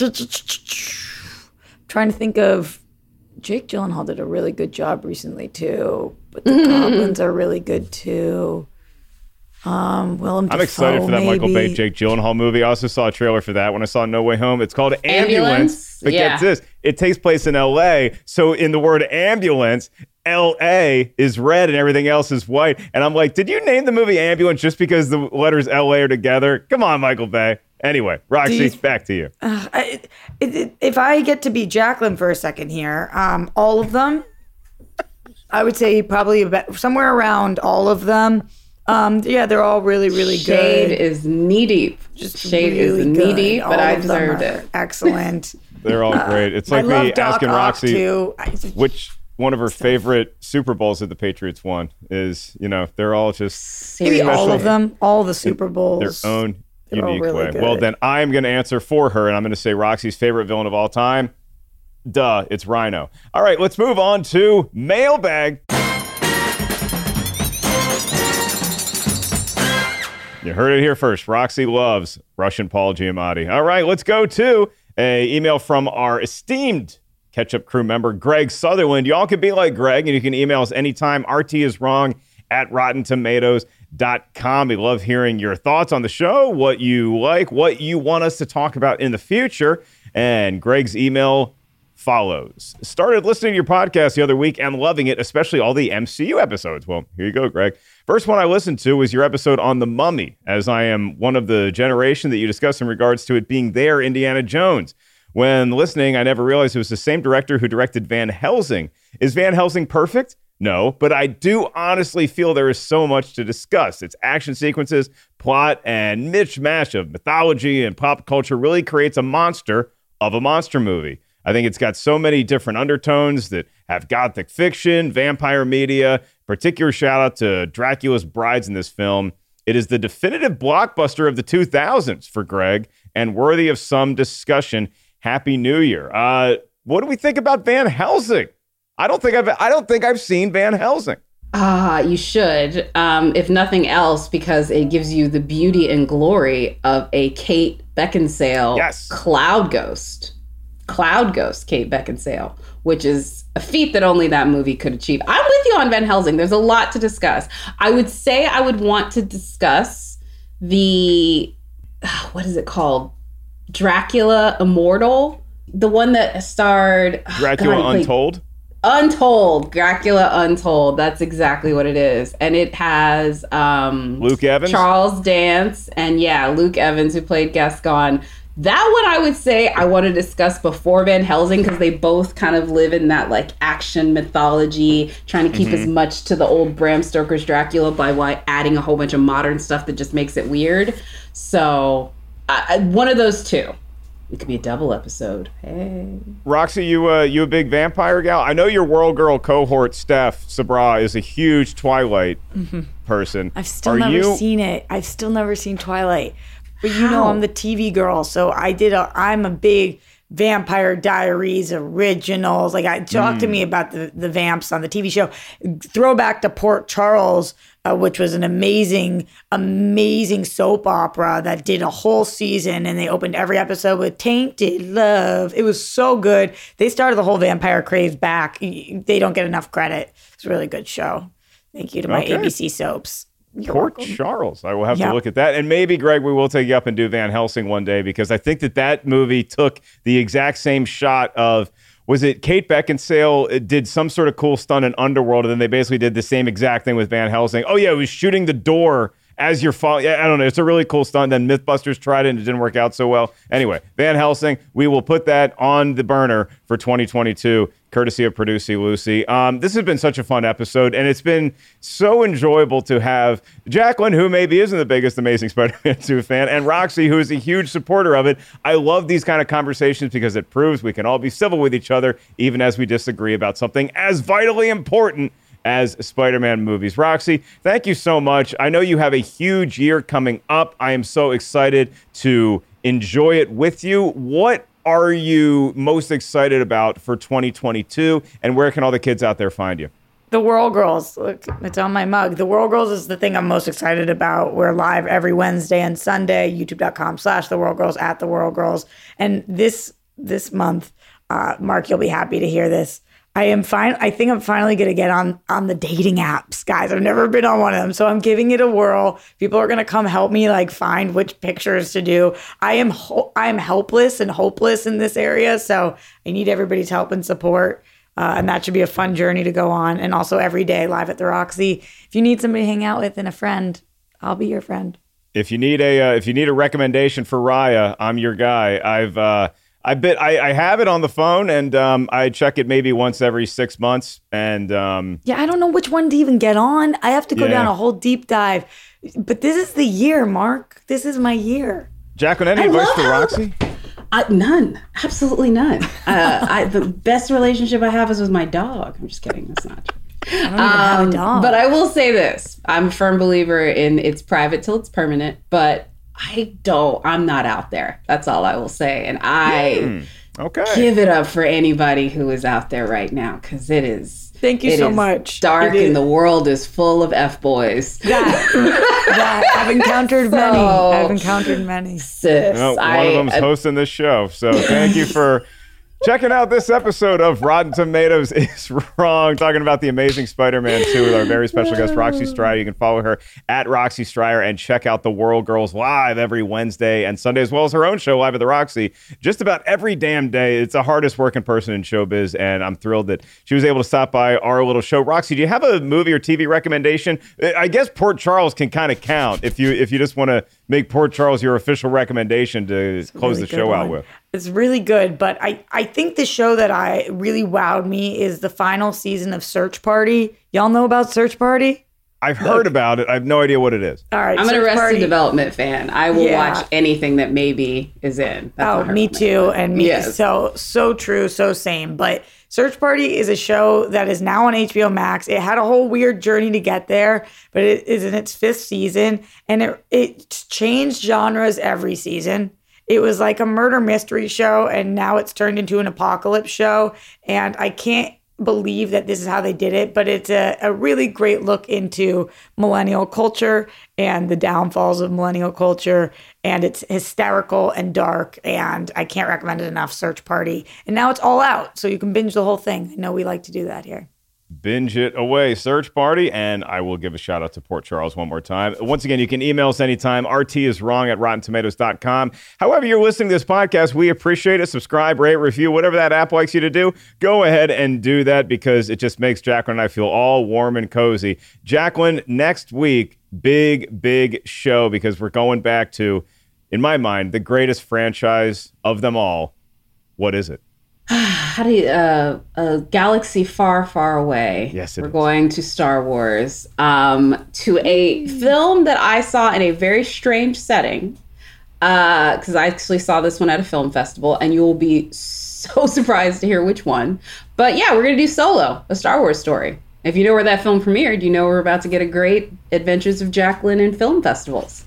to think of... Jake Gyllenhaal did a really good job recently too, but the Goblins are really good too. Willem Dafoe, I'm excited for that Michael Bay Jake Gyllenhaal movie. I also saw a trailer for that when I saw No Way Home. It's called Ambulance. But get this, it takes place in L.A. So in the word ambulance, L.A. is red and everything else is white. And I'm like, did you name the movie Ambulance just because the letters L.A. are together? Come on, Michael Bay. Anyway, Roxy, back to you. If I get to be Jacqueline for a second here, all of them, I would say probably about somewhere around all of them, Yeah, they're all really, really good. Shade is knee deep. Shade really is knee deep, but I deserved it. Excellent. They're all great. It's like me asking Roxy too. which one of her favorite Super Bowls that the Patriots won is. They're all just maybe all of them, all the Super Bowls, their own they're unique really way. good. Well, then I'm going to answer for her, and I'm going to say Roxy's favorite villain of all time. Duh, it's Rhino. All right, let's move on to mailbag. You heard it here first. Roxy loves Russian Paul Giamatti. All right, let's go to an email from our esteemed Ketchup Crew member, Greg Sutherland. Y'all can be like Greg, and you can email us anytime. rtiswrong@rottentomatoes.com. We love hearing your thoughts on the show, what you like, what you want us to talk about in the future. And Greg's email follows. Started listening to your podcast the other week and loving it, especially all the MCU episodes. Well, here you go, Greg. First one I listened to was your episode on The Mummy, as I am one of the generation that you discussed in regards to it being their Indiana Jones. When listening, I never realized it was the same director who directed Van Helsing. Is Van Helsing perfect? No, but I do honestly feel there is so much to discuss. Its action sequences, plot, and mishmash of mythology and pop culture really creates a monster of a monster movie. I think it's got so many different undertones that have gothic fiction, vampire media. Particular shout out to Dracula's Brides in this film. It is the definitive blockbuster of the 2000s for Greg and worthy of some discussion. Happy New Year. What do we think about Van Helsing? I don't think I've seen Van Helsing. You should, if nothing else, because it gives you the beauty and glory of a Kate Beckinsale Cloud Ghost Kate Beckinsale, which is a feat that only that movie could achieve. I'm with you on Van Helsing. There's a lot to discuss. I would say I would want to discuss the, what is it called? Dracula Immortal, the one that starred Dracula Untold. Dracula Untold. That's exactly what it is, and it has Luke Evans, Charles Dance, and Luke Evans, who played Gaston. That one I would say I want to discuss before Van Helsing, because they both kind of live in that like action mythology, trying to keep as much to the old Bram Stoker's Dracula by adding a whole bunch of modern stuff that just makes it weird. So one of those two. It could be a double episode. Hey, Roxy, you a big vampire gal? I know your World Girl cohort, Steph Sabra, is a huge Twilight person. I've still never seen it. I've still never seen Twilight. But you know, I'm the TV girl, so I'm a big Vampire Diaries originals. Like, talk to me about the vamps on the TV show. Throwback to Port Charles, which was an amazing, amazing soap opera that did a whole season, and they opened every episode with Tainted Love. It was so good. They started the whole vampire craze back. They don't get enough credit. It's a really good show. Thank you to my ABC soaps. Port Charles. I will have to look at that. And maybe, Greg, we will take you up and do Van Helsing one day, because I think that movie took the exact same shot of, was it Kate Beckinsale did some sort of cool stunt in Underworld, and then they basically did the same exact thing with Van Helsing. Oh, yeah, it was shooting the door as you're falling. Yeah, I don't know. It's a really cool stunt. Then Mythbusters tried it, and it didn't work out so well. Anyway, Van Helsing, we will put that on the burner for 2022. Courtesy of Producer Lucy. This has been such a fun episode, and it's been so enjoyable to have Jacqueline, who maybe isn't the biggest Amazing Spider-Man 2 fan, and Roxy, who is a huge supporter of it. I love these kind of conversations because it proves we can all be civil with each other, even as we disagree about something as vitally important as Spider-Man movies. Roxy, thank you so much. I know you have a huge year coming up. I am so excited to enjoy it with you. What are you most excited about for 2022, and where can all the kids out there find you? The World Girls. Look, it's on my mug. The World Girls is the thing I'm most excited about. We're live every Wednesday and Sunday, youtube.com/The World Girls, @The World Girls. And this month, Mark, you'll be happy to hear this. I think I'm finally going to get on the dating apps, guys. I've never been on one of them, so I'm giving it a whirl. People are going to come help me find which pictures to do. I am helpless and hopeless in this area, so I need everybody's help and support. And that should be a fun journey to go on. And also every day live at the Roxy. If you need somebody to hang out with and a friend, I'll be your friend. If you need a recommendation for Raya, I'm your guy. I have it on the phone, and I check it maybe once every 6 months. And yeah, I don't know which one to even get on. I have to go down a whole deep dive. But this is the year, Mark. This is my year. Jacqueline, any advice for Roxy? None. Absolutely none. The best relationship I have is with my dog. I'm just kidding. That's not true. I don't even have a dog. But I will say this. I'm a firm believer in it's private till it's permanent, but I'm not out there. That's all I will say. And I give it up for anybody who is out there right now, because it is. Thank you so much. Dark and the world is full of F-boys. That I've encountered many. I've encountered many. Sis, one of them's hosting this show. So thank you for checking out this episode of Rotten Tomatoes is Wrong, talking about The Amazing Spider-Man 2 with our very special guest, Roxy Striar. You can follow her at Roxy Striar and check out The World Girls live every Wednesday and Sunday, as well as her own show, Live at the Roxy, just about every damn day. It's the hardest working person in showbiz, and I'm thrilled that she was able to stop by our little show. Roxy, do you have a movie or TV recommendation? I guess Port Charles can kind of count if you just want to make Port Charles your official recommendation to close the show out with. It's really good, but I think the show that really wowed me is the final season of Search Party. Y'all know about Search Party? I've heard about it. I have no idea what it is. All right, I'm an Arrested Development fan. I will watch anything that maybe is in. That's me too, and me so true, so same. But Search Party is a show that is now on HBO Max. It had a whole weird journey to get there, but it is in its 5th season, and it's changed genres every season. It was like a murder mystery show, and now it's turned into an apocalypse show. And I can't believe that this is how they did it, but it's a really great look into millennial culture and the downfalls of millennial culture. And it's hysterical and dark, and I can't recommend it enough. Search Party. And now it's all out, so you can binge the whole thing. I know we like to do that here. Binge it away, Search Party. And I will give a shout out to Port Charles one more time. Once again, you can email us anytime, rtiswrong@rottentomatoes.com. However you're listening to this podcast, we appreciate it. Subscribe, rate, review, whatever that app likes you to do. Go ahead and do that, because it just makes Jacqueline and I feel all warm and cozy. Jacqueline, next week, big show, because we're going back to, in my mind, the greatest franchise of them all. What is it? How do you, a galaxy far, far away. Yes, we're going to Star Wars, to a film that I saw in a very strange setting, because I actually saw this one at a film festival, and you will be so surprised to hear which one. But yeah, we're going to do Solo, a Star Wars story. If you know where that film premiered, you know we're about to get a great Adventures of Jacqueline in film festivals.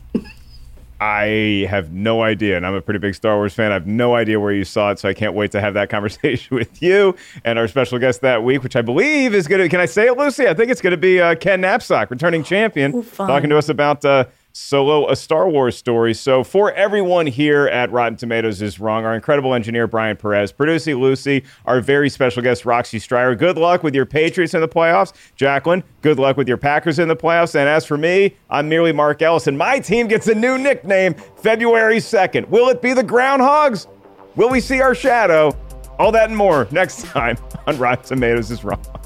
I have no idea, and I'm a pretty big Star Wars fan. I have no idea where you saw it, so I can't wait to have that conversation with you and our special guest that week, which I believe is going to, can I say it, Lucy? I think it's going to be Ken Knapsack, returning champion, talking to us about Solo, a Star Wars story. So for everyone here at Rotten Tomatoes is Wrong, our incredible engineer, Brian Perez, producing Lucy, our very special guest, Roxy Striar. Good luck with your Patriots in the playoffs. Jacqueline, good luck with your Packers in the playoffs. And as for me, I'm merely Mark Ellis, and my team gets a new nickname February 2nd. Will it be the Groundhogs? Will we see our shadow? All that and more next time on Rotten Tomatoes is Wrong.